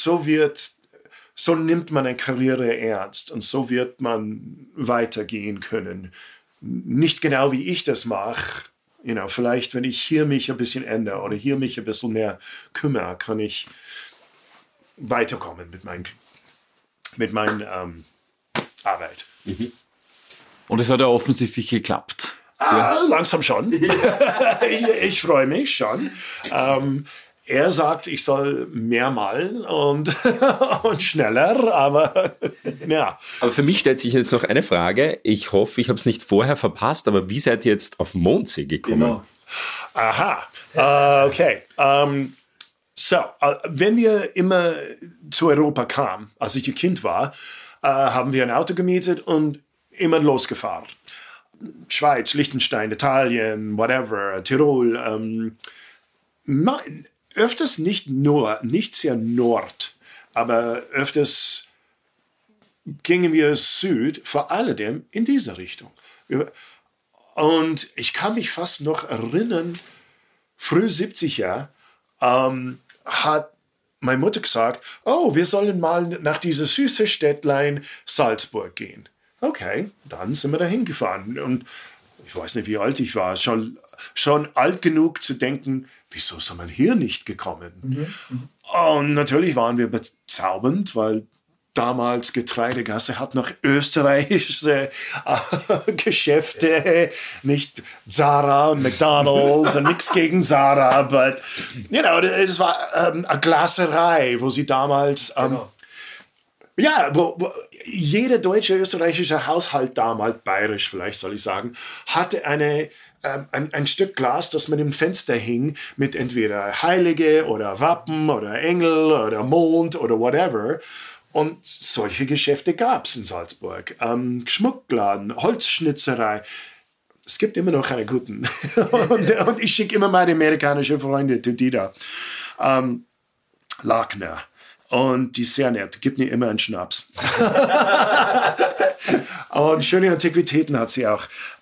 [SPEAKER 2] nimmt man eine Karriere ernst und so wird man weitergehen können. Nicht genau wie ich das mache. Vielleicht, wenn ich hier mich ein bisschen ändere oder hier mich ein bisschen mehr kümmere, kann ich weiterkommen mit meiner Arbeit.
[SPEAKER 4] Und es hat ja offensichtlich geklappt.
[SPEAKER 2] Langsam schon. Ich freue mich schon. Er sagt, ich soll mehr malen und schneller, aber ja.
[SPEAKER 3] Aber für mich stellt sich jetzt noch eine Frage. Ich hoffe, ich habe es nicht vorher verpasst, aber wie seid ihr jetzt auf Mondsee gekommen?
[SPEAKER 4] Genau.
[SPEAKER 2] Aha, okay. Wenn wir immer zu Europa kamen, als ich ein Kind war, haben wir ein Auto gemietet und immer losgefahren. Schweiz, Liechtenstein, Italien, whatever, Tirol. Öfters nicht sehr Nord, aber öfters gingen wir Süd, vor allem in diese Richtung. Und ich kann mich fast noch erinnern, früh 70er, hat meine Mutter gesagt, oh, wir sollen mal nach dieser süßen Städtlein Salzburg gehen. Okay, dann sind wir dahin gefahren. Und ich weiß nicht, wie alt ich war, schon alt genug zu denken, wieso ist man hier nicht gekommen? Und natürlich waren wir bezaubernd, weil damals Getreidegasse hat noch österreichische Geschäfte, nicht Zara und McDonald's und nichts gegen Zara, aber es war eine Glaserei, wo sie damals wo jeder deutsche, österreichische Haushalt damals, bayerisch vielleicht soll ich sagen, hatte ein Stück Glas, das mit dem Fenster hing, mit entweder Heilige oder Wappen oder Engel oder Mond oder whatever. Und solche Geschäfte gab es in Salzburg. Schmuckladen, Holzschnitzerei. Es gibt immer noch eine guten. und ich schicke immer meine amerikanischen Freunde zu die da. Lackner. Und die ist sehr nett, gibt mir immer einen Schnaps. Und schöne Antiquitäten hat sie auch.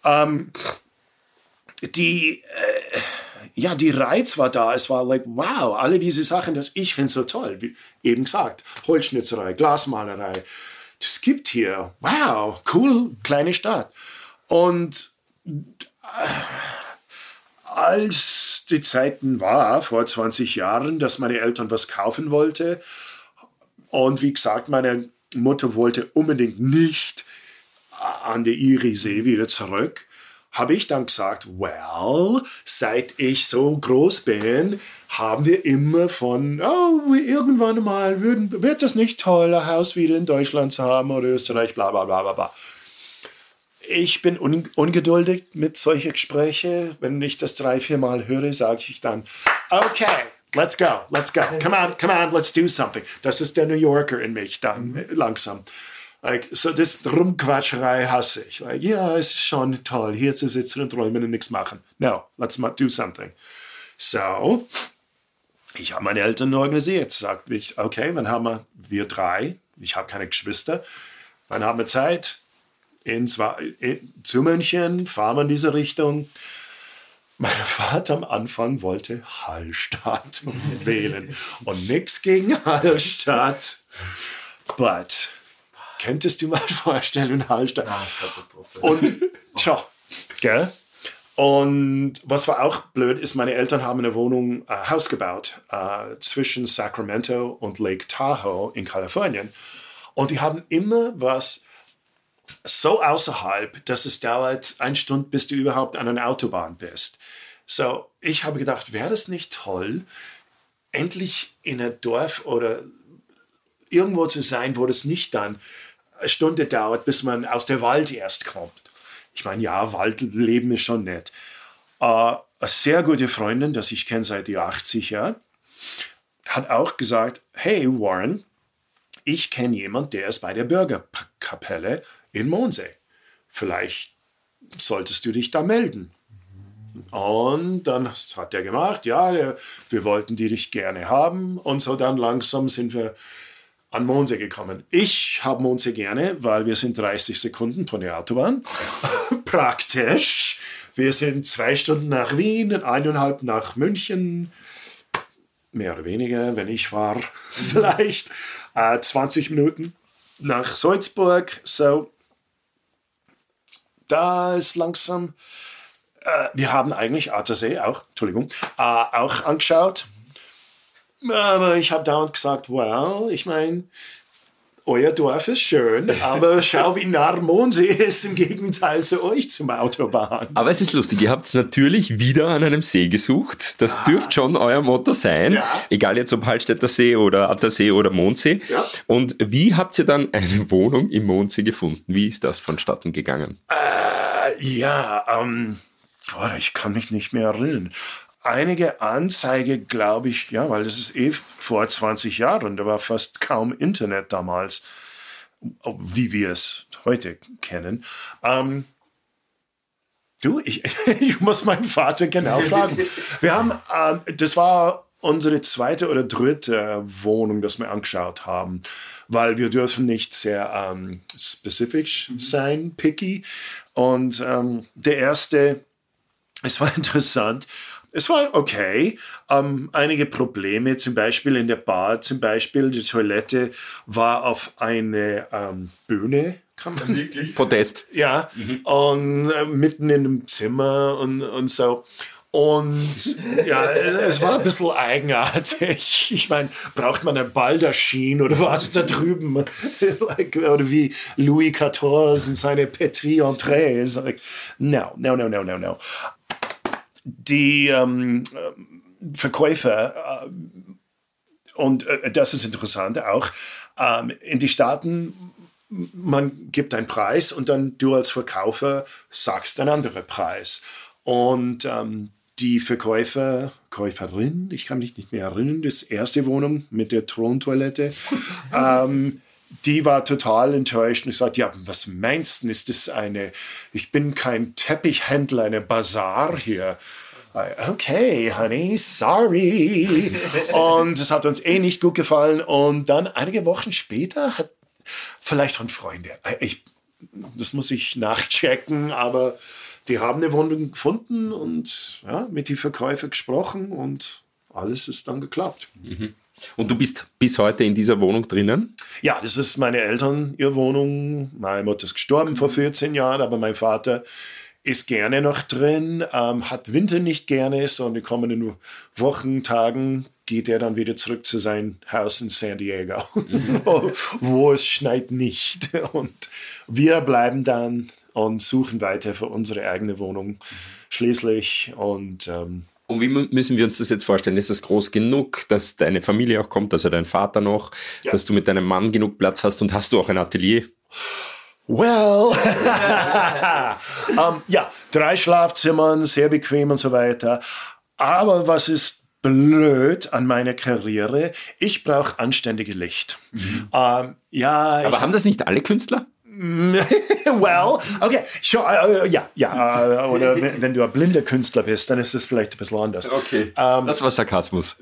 [SPEAKER 2] Die Reiz war da. Es war like, wow, alle diese Sachen, das ich finde so toll. Wie eben gesagt, Holzschnitzerei, Glasmalerei. Das gibt hier. Wow, cool, kleine Stadt. Und als die Zeiten war, vor 20 Jahren, dass meine Eltern was kaufen wollten, und wie gesagt, meine Mutter wollte unbedingt nicht an der Eriesee wieder zurück, habe ich dann gesagt, well, seit ich so groß bin, haben wir immer von, irgendwann mal wird das nicht toll, ein Haus wieder in Deutschland zu haben oder Österreich, bla bla bla bla bla. Ich bin ungeduldig mit solchen Gesprächen. Wenn ich das 3-4 Mal höre, sage ich dann, okay, let's go. Come on, let's do something. Das ist der New Yorker in mich dann langsam. So das Rumquatscherei hasse ich. Es ist schon toll, hier zu sitzen und träumen und nichts machen. No, let's do something. So, ich habe meine Eltern organisiert. Sagt ich, okay, wann haben wir 3? Ich habe keine Geschwister. Wann haben wir Zeit? Zu München, fahren wir in diese Richtung. Mein Vater am Anfang wollte Hallstatt wählen. Und nichts gegen Hallstatt. But, könntest du mal vorstellen, Hallstatt? Ja, und, gell? Und was war auch blöd ist, meine Eltern haben eine Wohnung, Haus gebaut, zwischen Sacramento und Lake Tahoe in Kalifornien. Und die haben immer was so außerhalb, dass es dauert 1 Stunde, bis du überhaupt an einer Autobahn bist. So, ich habe gedacht, wäre das nicht toll, endlich in einem Dorf oder irgendwo zu sein, wo das nicht dann 1 Stunde dauert, bis man aus dem Wald erst kommt. Ich meine, ja, Waldleben ist schon nett. Eine sehr gute Freundin, das ich kenne seit die 80er, hat auch gesagt, hey Warren, ich kenne jemanden, der ist bei der Bürgerkapelle in Mondsee. Vielleicht solltest du dich da melden. Und dann hat er gemacht, wir wollten dich gerne haben. Und so dann langsam sind wir an Mondsee gekommen. Ich habe Mondsee gerne, weil wir sind 30 Sekunden von der Autobahn. Praktisch. Wir sind 2 Stunden nach Wien, 1,5 nach München. Mehr oder weniger, wenn ich fahre, vielleicht 20 Minuten nach Salzburg. So, da ist langsam. Wir haben eigentlich Attersee auch angeschaut. Aber ich habe dauernd gesagt, well, ich meine, euer Dorf ist schön, aber schau, wie nah Mondsee ist im Gegenteil zu euch zum Autobahn.
[SPEAKER 3] Aber es ist lustig, ihr habt natürlich wieder an einem See gesucht. Das dürfte schon euer Motto sein. Ja. Egal jetzt ob Hallstätter See oder Attersee oder Mondsee. Ja. Und wie habt ihr dann eine Wohnung im Mondsee gefunden? Wie ist das vonstatten gegangen?
[SPEAKER 2] Ich kann mich nicht mehr erinnern. Einige Anzeige, glaube ich, ja, weil das ist vor 20 Jahren und da war fast kaum Internet damals, wie wir es heute kennen. Ich muss meinen Vater genau fragen. Wir haben, das war unsere zweite oder dritte Wohnung, das wir angeschaut haben, weil wir dürfen nicht sehr spezifisch sein, picky. Und der erste, es war interessant. Es war okay. Einige Probleme, zum Beispiel in der Bar, zum Beispiel die Toilette war auf eine Bühne. Kann man
[SPEAKER 3] wirklich? Podest.
[SPEAKER 2] Ja, und mitten in einem Zimmer und so. Und ja, es war ein bisschen eigenartig. Ich meine, braucht man ein Baldachin oder was da drüben? Oder wie Louis XIV in seine Petit Entrée. No. Die Verkäufer, und das ist interessant auch, in die Staaten, man gibt einen Preis und dann du als Verkäufer sagst einen anderen Preis. Und die Verkäuferin, ich kann mich nicht mehr erinnern, das erste Wohnung mit der Throntoilette, die war total enttäuscht und sagt, ja, was meinst du, ist das ich bin kein Teppichhändler, eine Bazar hier. Okay, honey, sorry. Und es hat uns nicht gut gefallen. Und dann einige Wochen später vielleicht von Freunden, das muss ich nachchecken, aber die haben eine Wohnung gefunden und ja, mit den Verkäufern gesprochen und alles ist dann geklappt.
[SPEAKER 3] Mhm. Und du bist bis heute in dieser Wohnung drinnen?
[SPEAKER 2] Ja, das ist meine Eltern, ihre Wohnung. Meine Mutter ist gestorben vor 14 Jahren, aber mein Vater ist gerne noch drin, hat Winter nicht gerne, so in den kommenden Wochen, Tagen geht er dann wieder zurück zu seinem Haus in San Diego, wo es schneit nicht. Und wir bleiben dann und suchen weiter für unsere eigene Wohnung schließlich. Und
[SPEAKER 3] wie müssen wir uns das jetzt vorstellen? Ist es groß genug, dass deine Familie auch kommt, also dein Vater noch, dass du mit deinem Mann genug Platz hast und hast du auch ein Atelier?
[SPEAKER 2] Well, ja, 3 Schlafzimmern, sehr bequem und so weiter. Aber was ist blöd an meiner Karriere? Ich brauche anständige Licht.
[SPEAKER 3] Aber haben das nicht alle Künstler?
[SPEAKER 2] Well, okay, sure, ja, oder wenn du ein blinder Künstler bist, dann ist es vielleicht ein bisschen anders.
[SPEAKER 3] Okay, das war Sarkasmus.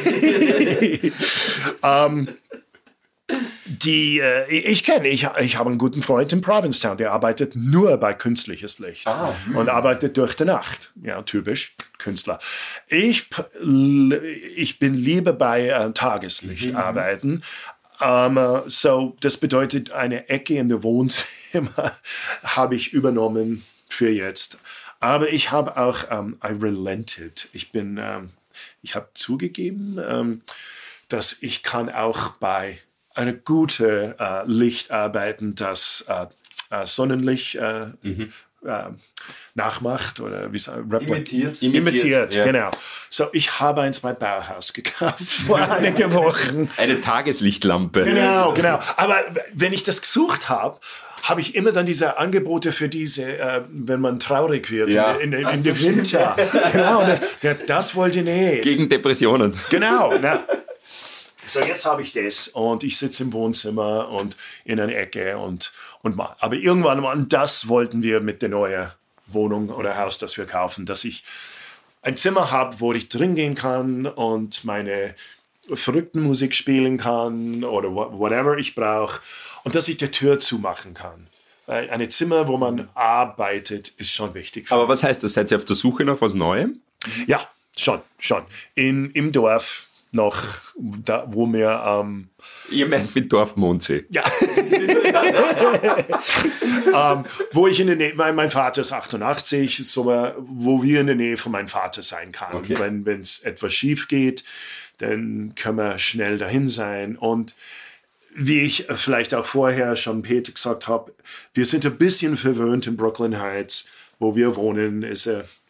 [SPEAKER 2] Ich habe einen guten Freund in Provincetown, der arbeitet nur bei künstliches Licht und arbeitet durch die Nacht. Ja, typisch Künstler. Ich bin lieber bei Tageslicht arbeiten. So, das bedeutet, eine Ecke in der Wohnzimmer habe ich übernommen für jetzt. Aber ich habe auch I relented. Ich habe zugegeben, dass ich kann auch bei eine gute Licht arbeiten, das Sonnenlicht nachmacht oder wie sagt imitiert, ja. Genau. So, ich habe eins bei Bauhaus gekauft vor einigen Wochen.
[SPEAKER 3] Eine Tageslichtlampe.
[SPEAKER 2] Genau. Aber wenn ich das gesucht habe ich immer dann diese Angebote für diese, wenn man traurig wird in den Winter. Genau, das wollte ich nicht.
[SPEAKER 3] Gegen Depressionen.
[SPEAKER 2] Genau. So, jetzt habe ich das und ich sitze im Wohnzimmer und in einer Ecke und mal. Aber irgendwann, das wollten wir mit der neuen Wohnung oder Haus, das wir kaufen, dass ich ein Zimmer habe, wo ich drin gehen kann und meine verrückten Musik spielen kann oder whatever ich brauche und dass ich die Tür zumachen kann. Ein Zimmer, wo man arbeitet, ist schon wichtig.
[SPEAKER 3] Aber was heißt das? Seid ihr auf der Suche nach was Neuem?
[SPEAKER 2] Ja, schon. Im Dorf. Noch, da, wo wir...
[SPEAKER 3] Ihr meint mit Dorf Mondsee?
[SPEAKER 2] Ja. Wo ich in der Nähe... Mein Vater ist 88, so, wo wir in der Nähe von meinem Vater sein kann. Okay. Wenn es etwas schief geht, dann können wir schnell dahin sein. Und wie ich vielleicht auch vorher schon Peter gesagt habe, wir sind ein bisschen verwöhnt in Brooklyn Heights, wo wir wohnen, ist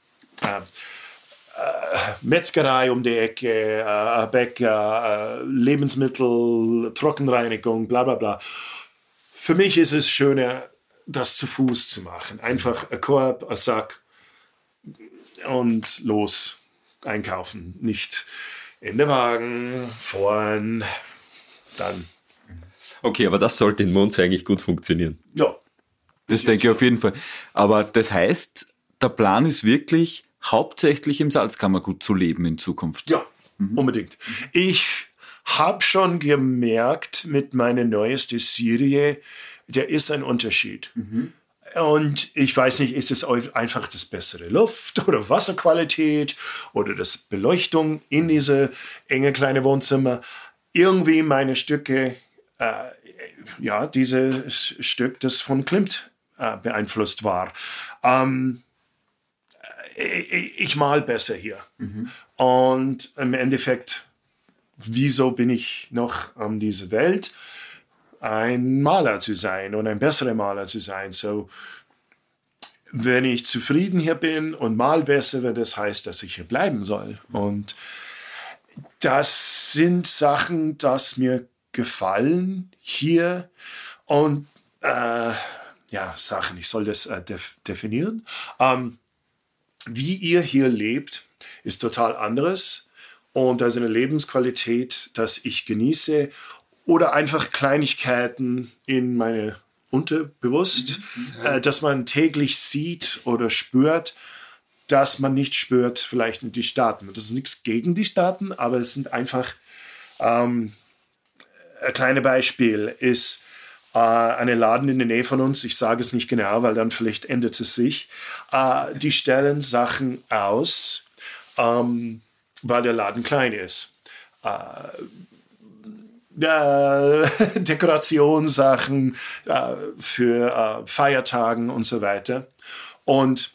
[SPEAKER 2] Metzgerei um die Ecke, Bäcker, Lebensmittel, Trockenreinigung, bla bla bla. Für mich ist es schöner, das zu Fuß zu machen. Einfach ein Korb, ein Sack, und los einkaufen. Nicht in den Wagen, fahren, dann.
[SPEAKER 3] Okay, aber das sollte in Mondsee eigentlich gut funktionieren.
[SPEAKER 2] Ja.
[SPEAKER 4] Das denke ich auf jeden Fall. Aber das heißt, der Plan ist wirklich, hauptsächlich im Salzkammergut zu leben in Zukunft.
[SPEAKER 2] Ja, unbedingt. Ich habe schon gemerkt mit meiner neuesten Serie, der ist ein Unterschied. Und ich weiß nicht, ist es einfach das bessere Luft oder Wasserqualität oder das Beleuchtung in diese enge kleine Wohnzimmer. Irgendwie meine Stücke, dieses Stück, das von Klimt beeinflusst war. Ich mal besser hier. Und im Endeffekt, wieso bin ich noch an dieser Welt? Ein Maler zu sein und ein besserer Maler zu sein. So, wenn ich zufrieden hier bin und mal besser, das heißt, dass ich hier bleiben soll. Und das sind Sachen, das mir gefallen hier. Und Sachen, ich soll das definieren. Wie ihr hier lebt, ist total anderes. Und da ist eine Lebensqualität, das ich genieße. Oder einfach Kleinigkeiten in meine Unterbewusst, dass man täglich sieht oder spürt, dass man nicht spürt, vielleicht in die Staaten. Das ist nichts gegen die Staaten, aber es sind einfach, ein kleines Beispiel ist, einen Laden in der Nähe von uns, ich sage es nicht genau, weil dann vielleicht ändert es sich, die stellen Sachen aus, weil der Laden klein ist. Dekorationssachen für Feiertagen und so weiter. Und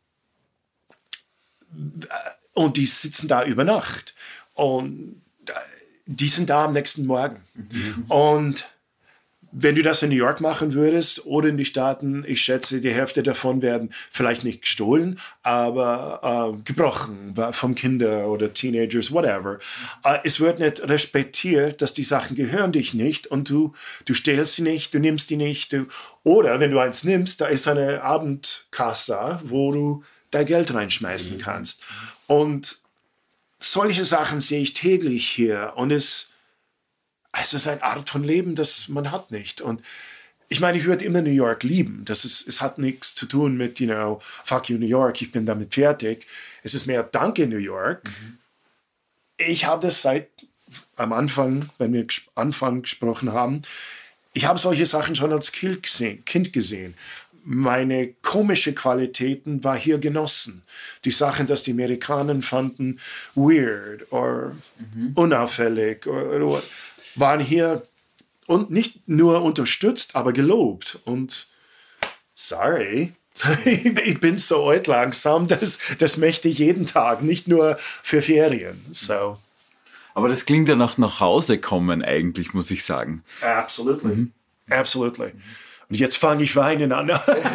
[SPEAKER 2] die sitzen da über Nacht. Und die sind da am nächsten Morgen. Und wenn du das in New York machen würdest oder in die Staaten, ich schätze, die Hälfte davon werden vielleicht nicht gestohlen, aber gebrochen vom Kinder oder Teenagers, whatever. Es wird nicht respektiert, dass die Sachen gehören dich nicht und du stählst sie nicht, du nimmst die nicht. Oder wenn du eins nimmst, da ist eine Abendkasse, wo du dein Geld reinschmeißen kannst. Und solche Sachen sehe ich täglich hier und es ist eine Art von Leben, das man hat nicht. Und ich meine, ich würde immer New York lieben. Es hat nichts zu tun mit, fuck you New York, ich bin damit fertig. Es ist mehr Danke New York. Ich habe das seit am Anfang, wenn wir Anfang gesprochen haben, ich habe solche Sachen schon als Kind gesehen. Meine komische Qualitäten war hier genossen. Die Sachen, dass die Amerikaner fanden weird oder unauffällig oder waren hier und nicht nur unterstützt, aber gelobt. Und sorry, ich bin so alt langsam, das möchte ich jeden Tag, nicht nur für Ferien. So.
[SPEAKER 4] Aber das klingt ja nach Hause kommen eigentlich, muss ich sagen.
[SPEAKER 2] Absolutely. Absolutely. Und jetzt fange ich weinen an.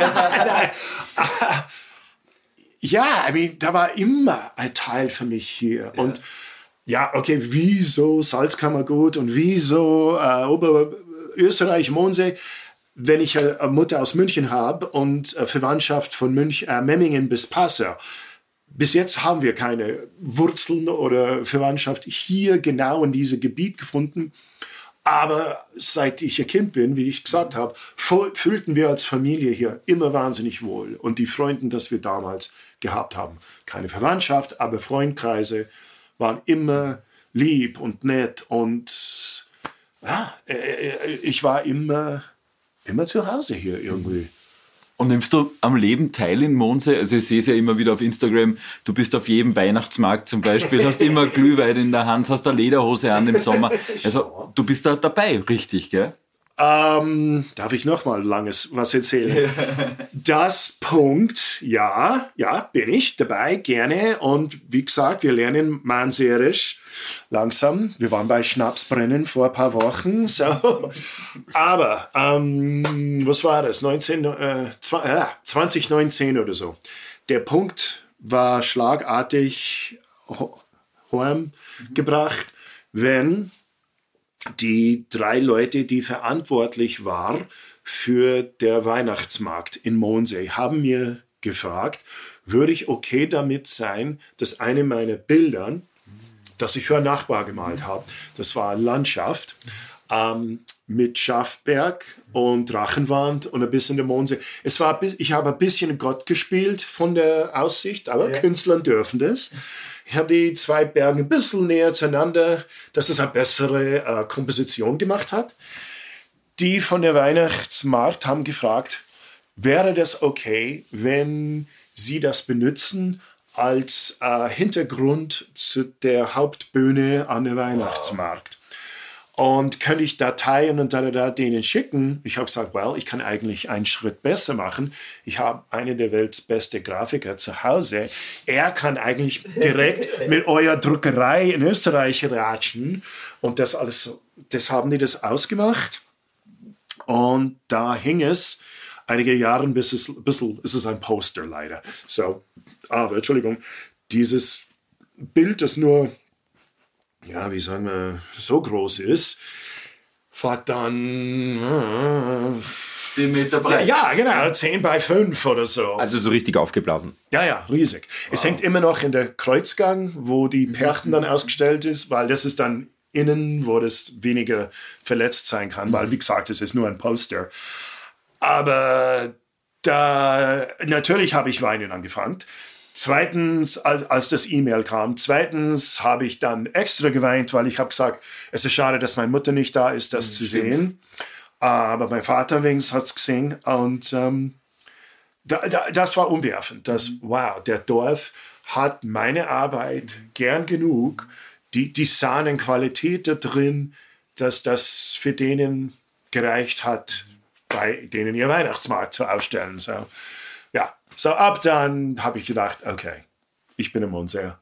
[SPEAKER 2] Ja, da war immer ein Teil für mich hier. Ja. Und ja, okay, wieso Salzkammergut und wieso Oberösterreich, Mondsee, wenn ich eine Mutter aus München habe und Verwandtschaft von Memmingen bis Passau. Bis jetzt haben wir keine Wurzeln oder Verwandtschaft hier genau in diesem Gebiet gefunden. Aber seit ich ein Kind bin, wie ich gesagt habe, fühlten wir als Familie hier immer wahnsinnig wohl. Und die Freunde, das wir damals gehabt haben, keine Verwandtschaft, aber Freundkreise, waren immer lieb und nett und ich war immer zu Hause hier irgendwie.
[SPEAKER 4] Und nimmst du am Leben teil in Mondsee? Also ich sehe es ja immer wieder auf Instagram, du bist auf jedem Weihnachtsmarkt zum Beispiel, hast immer Glühwein in der Hand, hast eine Lederhose an im Sommer. Also du bist da dabei, richtig, gell?
[SPEAKER 2] Darf ich noch mal was erzählen? Das Punkt, ja, bin ich dabei, gerne. Und wie gesagt, wir lernen Mannserisch langsam. Wir waren bei Schnapsbrennen vor ein paar Wochen. So. Aber, was war das? 2019 oder so. Der Punkt war schlagartig gebracht, wenn die 3 Leute, die verantwortlich waren für der Weihnachtsmarkt in Mondsee, haben mir gefragt, würde ich okay damit sein, dass eine meiner Bildern, das ich für einen Nachbar gemalt habe, das war eine Landschaft, mit Schafberg und Drachenwand und ein bisschen der Mondsee. Ich habe ein bisschen Gott gespielt von der Aussicht, aber Künstler dürfen das. Ich habe die zwei Berge ein bisschen näher zueinander, dass es eine bessere Komposition gemacht hat. Die von der Weihnachtsmarkt haben gefragt, wäre das okay, wenn sie das benutzen als Hintergrund zu der Hauptbühne an der Weihnachtsmarkt? Und könnte ich Dateien und denen schicken? Ich habe gesagt, ich kann eigentlich einen Schritt besser machen. Ich habe einen der Welts beste Grafiker zu Hause. Er kann eigentlich direkt mit eurer Druckerei in Österreich ratschen. Und das alles, das haben die das ausgemacht. Und da hing es einige Jahre, bis es ist ein Poster leider. So, aber Entschuldigung, dieses Bild, das nur wie sagen wir, so groß ist, war dann
[SPEAKER 4] 10 Meter breit.
[SPEAKER 2] Ja, genau, 10 bei 5 oder so.
[SPEAKER 3] Also so richtig aufgeblasen.
[SPEAKER 2] Ja, riesig. Wow. Es hängt immer noch in der Kreuzgang, wo die Perchten dann ausgestellt ist, weil das ist dann innen, wo das weniger verletzt sein kann, weil, wie gesagt, es ist nur ein Poster. Aber natürlich habe ich weinen angefangen. Zweitens, als das E-Mail kam. Zweitens habe ich dann extra geweint, weil ich habe gesagt, es ist schade, dass meine Mutter nicht da ist, das zu sehen. Aber mein Vater wenigstens hat es gesehen. Und das war umwerfend. Der Dorf hat meine Arbeit gern genug. Die sahen eine Qualität da drin, dass das für denen gereicht hat, bei denen ihr Weihnachtsmarkt zu ausstellen. So ab dann habe ich gedacht, okay, ich bin im Mondsee.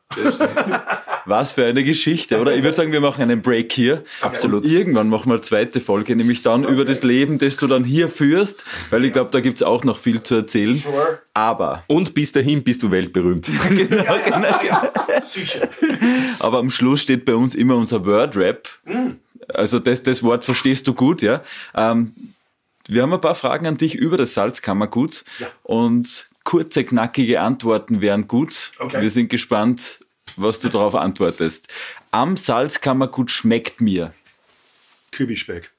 [SPEAKER 4] Was für eine Geschichte, oder? Ich würde sagen, wir machen einen Break hier. Absolut. Und irgendwann machen wir eine zweite Folge, nämlich dann über das Leben, das du dann hier führst, weil ich glaube, da gibt es auch noch viel zu erzählen.
[SPEAKER 2] Sure.
[SPEAKER 4] Aber...
[SPEAKER 3] Und bis dahin bist du weltberühmt.
[SPEAKER 2] Genau. Sicher.
[SPEAKER 4] Aber am Schluss steht bei uns immer unser Word-Rap. Also das Wort verstehst du gut, ja? Wir haben ein paar Fragen an dich über das Salzkammergut und kurze, knackige Antworten wären gut. Okay. Wir sind gespannt, was du darauf antwortest. Am Salzkammergut schmeckt mir.
[SPEAKER 2] Kübispeck.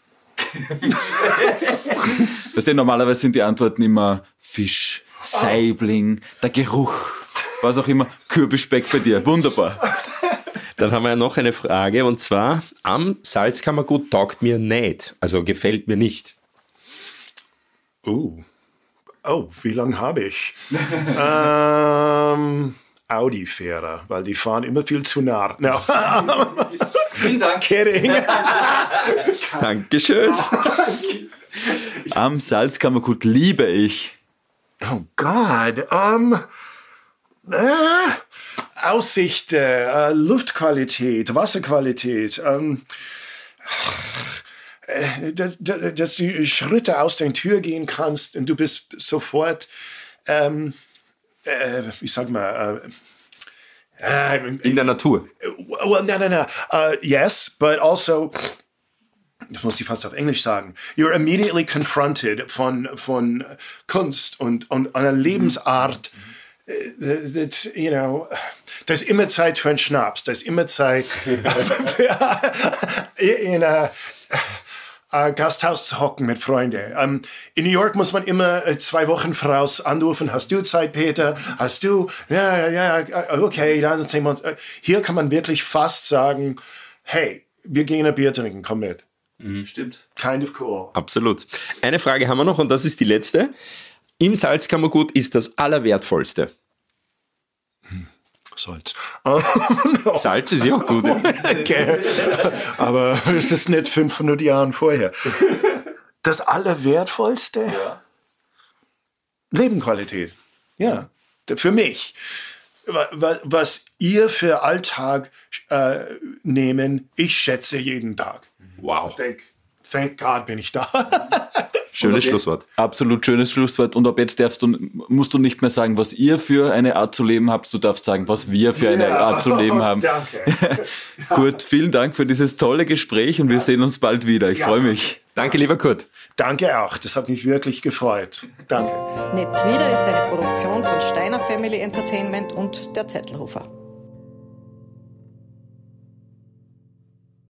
[SPEAKER 4] Normalerweise sind die Antworten immer Fisch, Saibling, der Geruch, was auch immer. Kürbisspeck bei dir. Wunderbar.
[SPEAKER 3] Dann haben wir ja noch eine Frage und zwar, am Salzkammergut taugt mir nicht, also gefällt mir nicht.
[SPEAKER 2] Wie lange habe ich? Audi-Fahrer, weil die fahren immer viel zu nah. No.
[SPEAKER 4] Vielen Dank.
[SPEAKER 2] Kidding.
[SPEAKER 3] Dankeschön.
[SPEAKER 4] Am Salzkammergut liebe ich.
[SPEAKER 2] Oh Gott. Aussicht, Luftqualität, Wasserqualität. Dass du Schritte aus der Tür gehen kannst und du bist sofort, ich sag mal,
[SPEAKER 3] in der Natur.
[SPEAKER 2] No. Yes, but also, das muss ich fast auf Englisch sagen, you're immediately confronted von Kunst und einer Lebensart, that, you know, da ist immer Zeit für einen Schnaps, da ist immer Zeit in Gasthaus zu hocken mit Freunden. In New York muss man immer 2 Wochen voraus anrufen. Hast du Zeit, Peter? Hast du? Ja, okay, dann sehen wir uns. Hier kann man wirklich fast sagen, hey, wir gehen ein Bier trinken, komm mit.
[SPEAKER 4] Stimmt.
[SPEAKER 2] Kind of cool.
[SPEAKER 3] Absolut. Eine Frage haben wir noch und das ist die letzte. Im Salzkammergut ist das Allerwertvollste.
[SPEAKER 2] Salz.
[SPEAKER 3] No. Salz ist ja auch gut.
[SPEAKER 2] Okay. Aber es ist nicht 500 Jahre vorher. Das Allerwertvollste?
[SPEAKER 4] Ja.
[SPEAKER 2] Lebensqualität. Ja, für mich. Was ihr für Alltag nehmen, ich schätze jeden Tag.
[SPEAKER 3] Wow.
[SPEAKER 2] Thank God bin ich da.
[SPEAKER 3] Schönes Schlusswort.
[SPEAKER 4] Absolut schönes Schlusswort. Und ab jetzt musst du nicht mehr sagen, was ihr für eine Art zu leben habt. Du darfst sagen, was wir für eine Art zu leben haben.
[SPEAKER 2] Danke.
[SPEAKER 4] Gut, vielen Dank für dieses tolle Gespräch und wir sehen uns bald wieder. Ich freue mich.
[SPEAKER 3] Danke, lieber Kurt.
[SPEAKER 2] Danke auch, das hat mich wirklich gefreut. Danke.
[SPEAKER 1] Netz wieder ist eine Produktion von Steiner Family Entertainment und der Zettelhofer.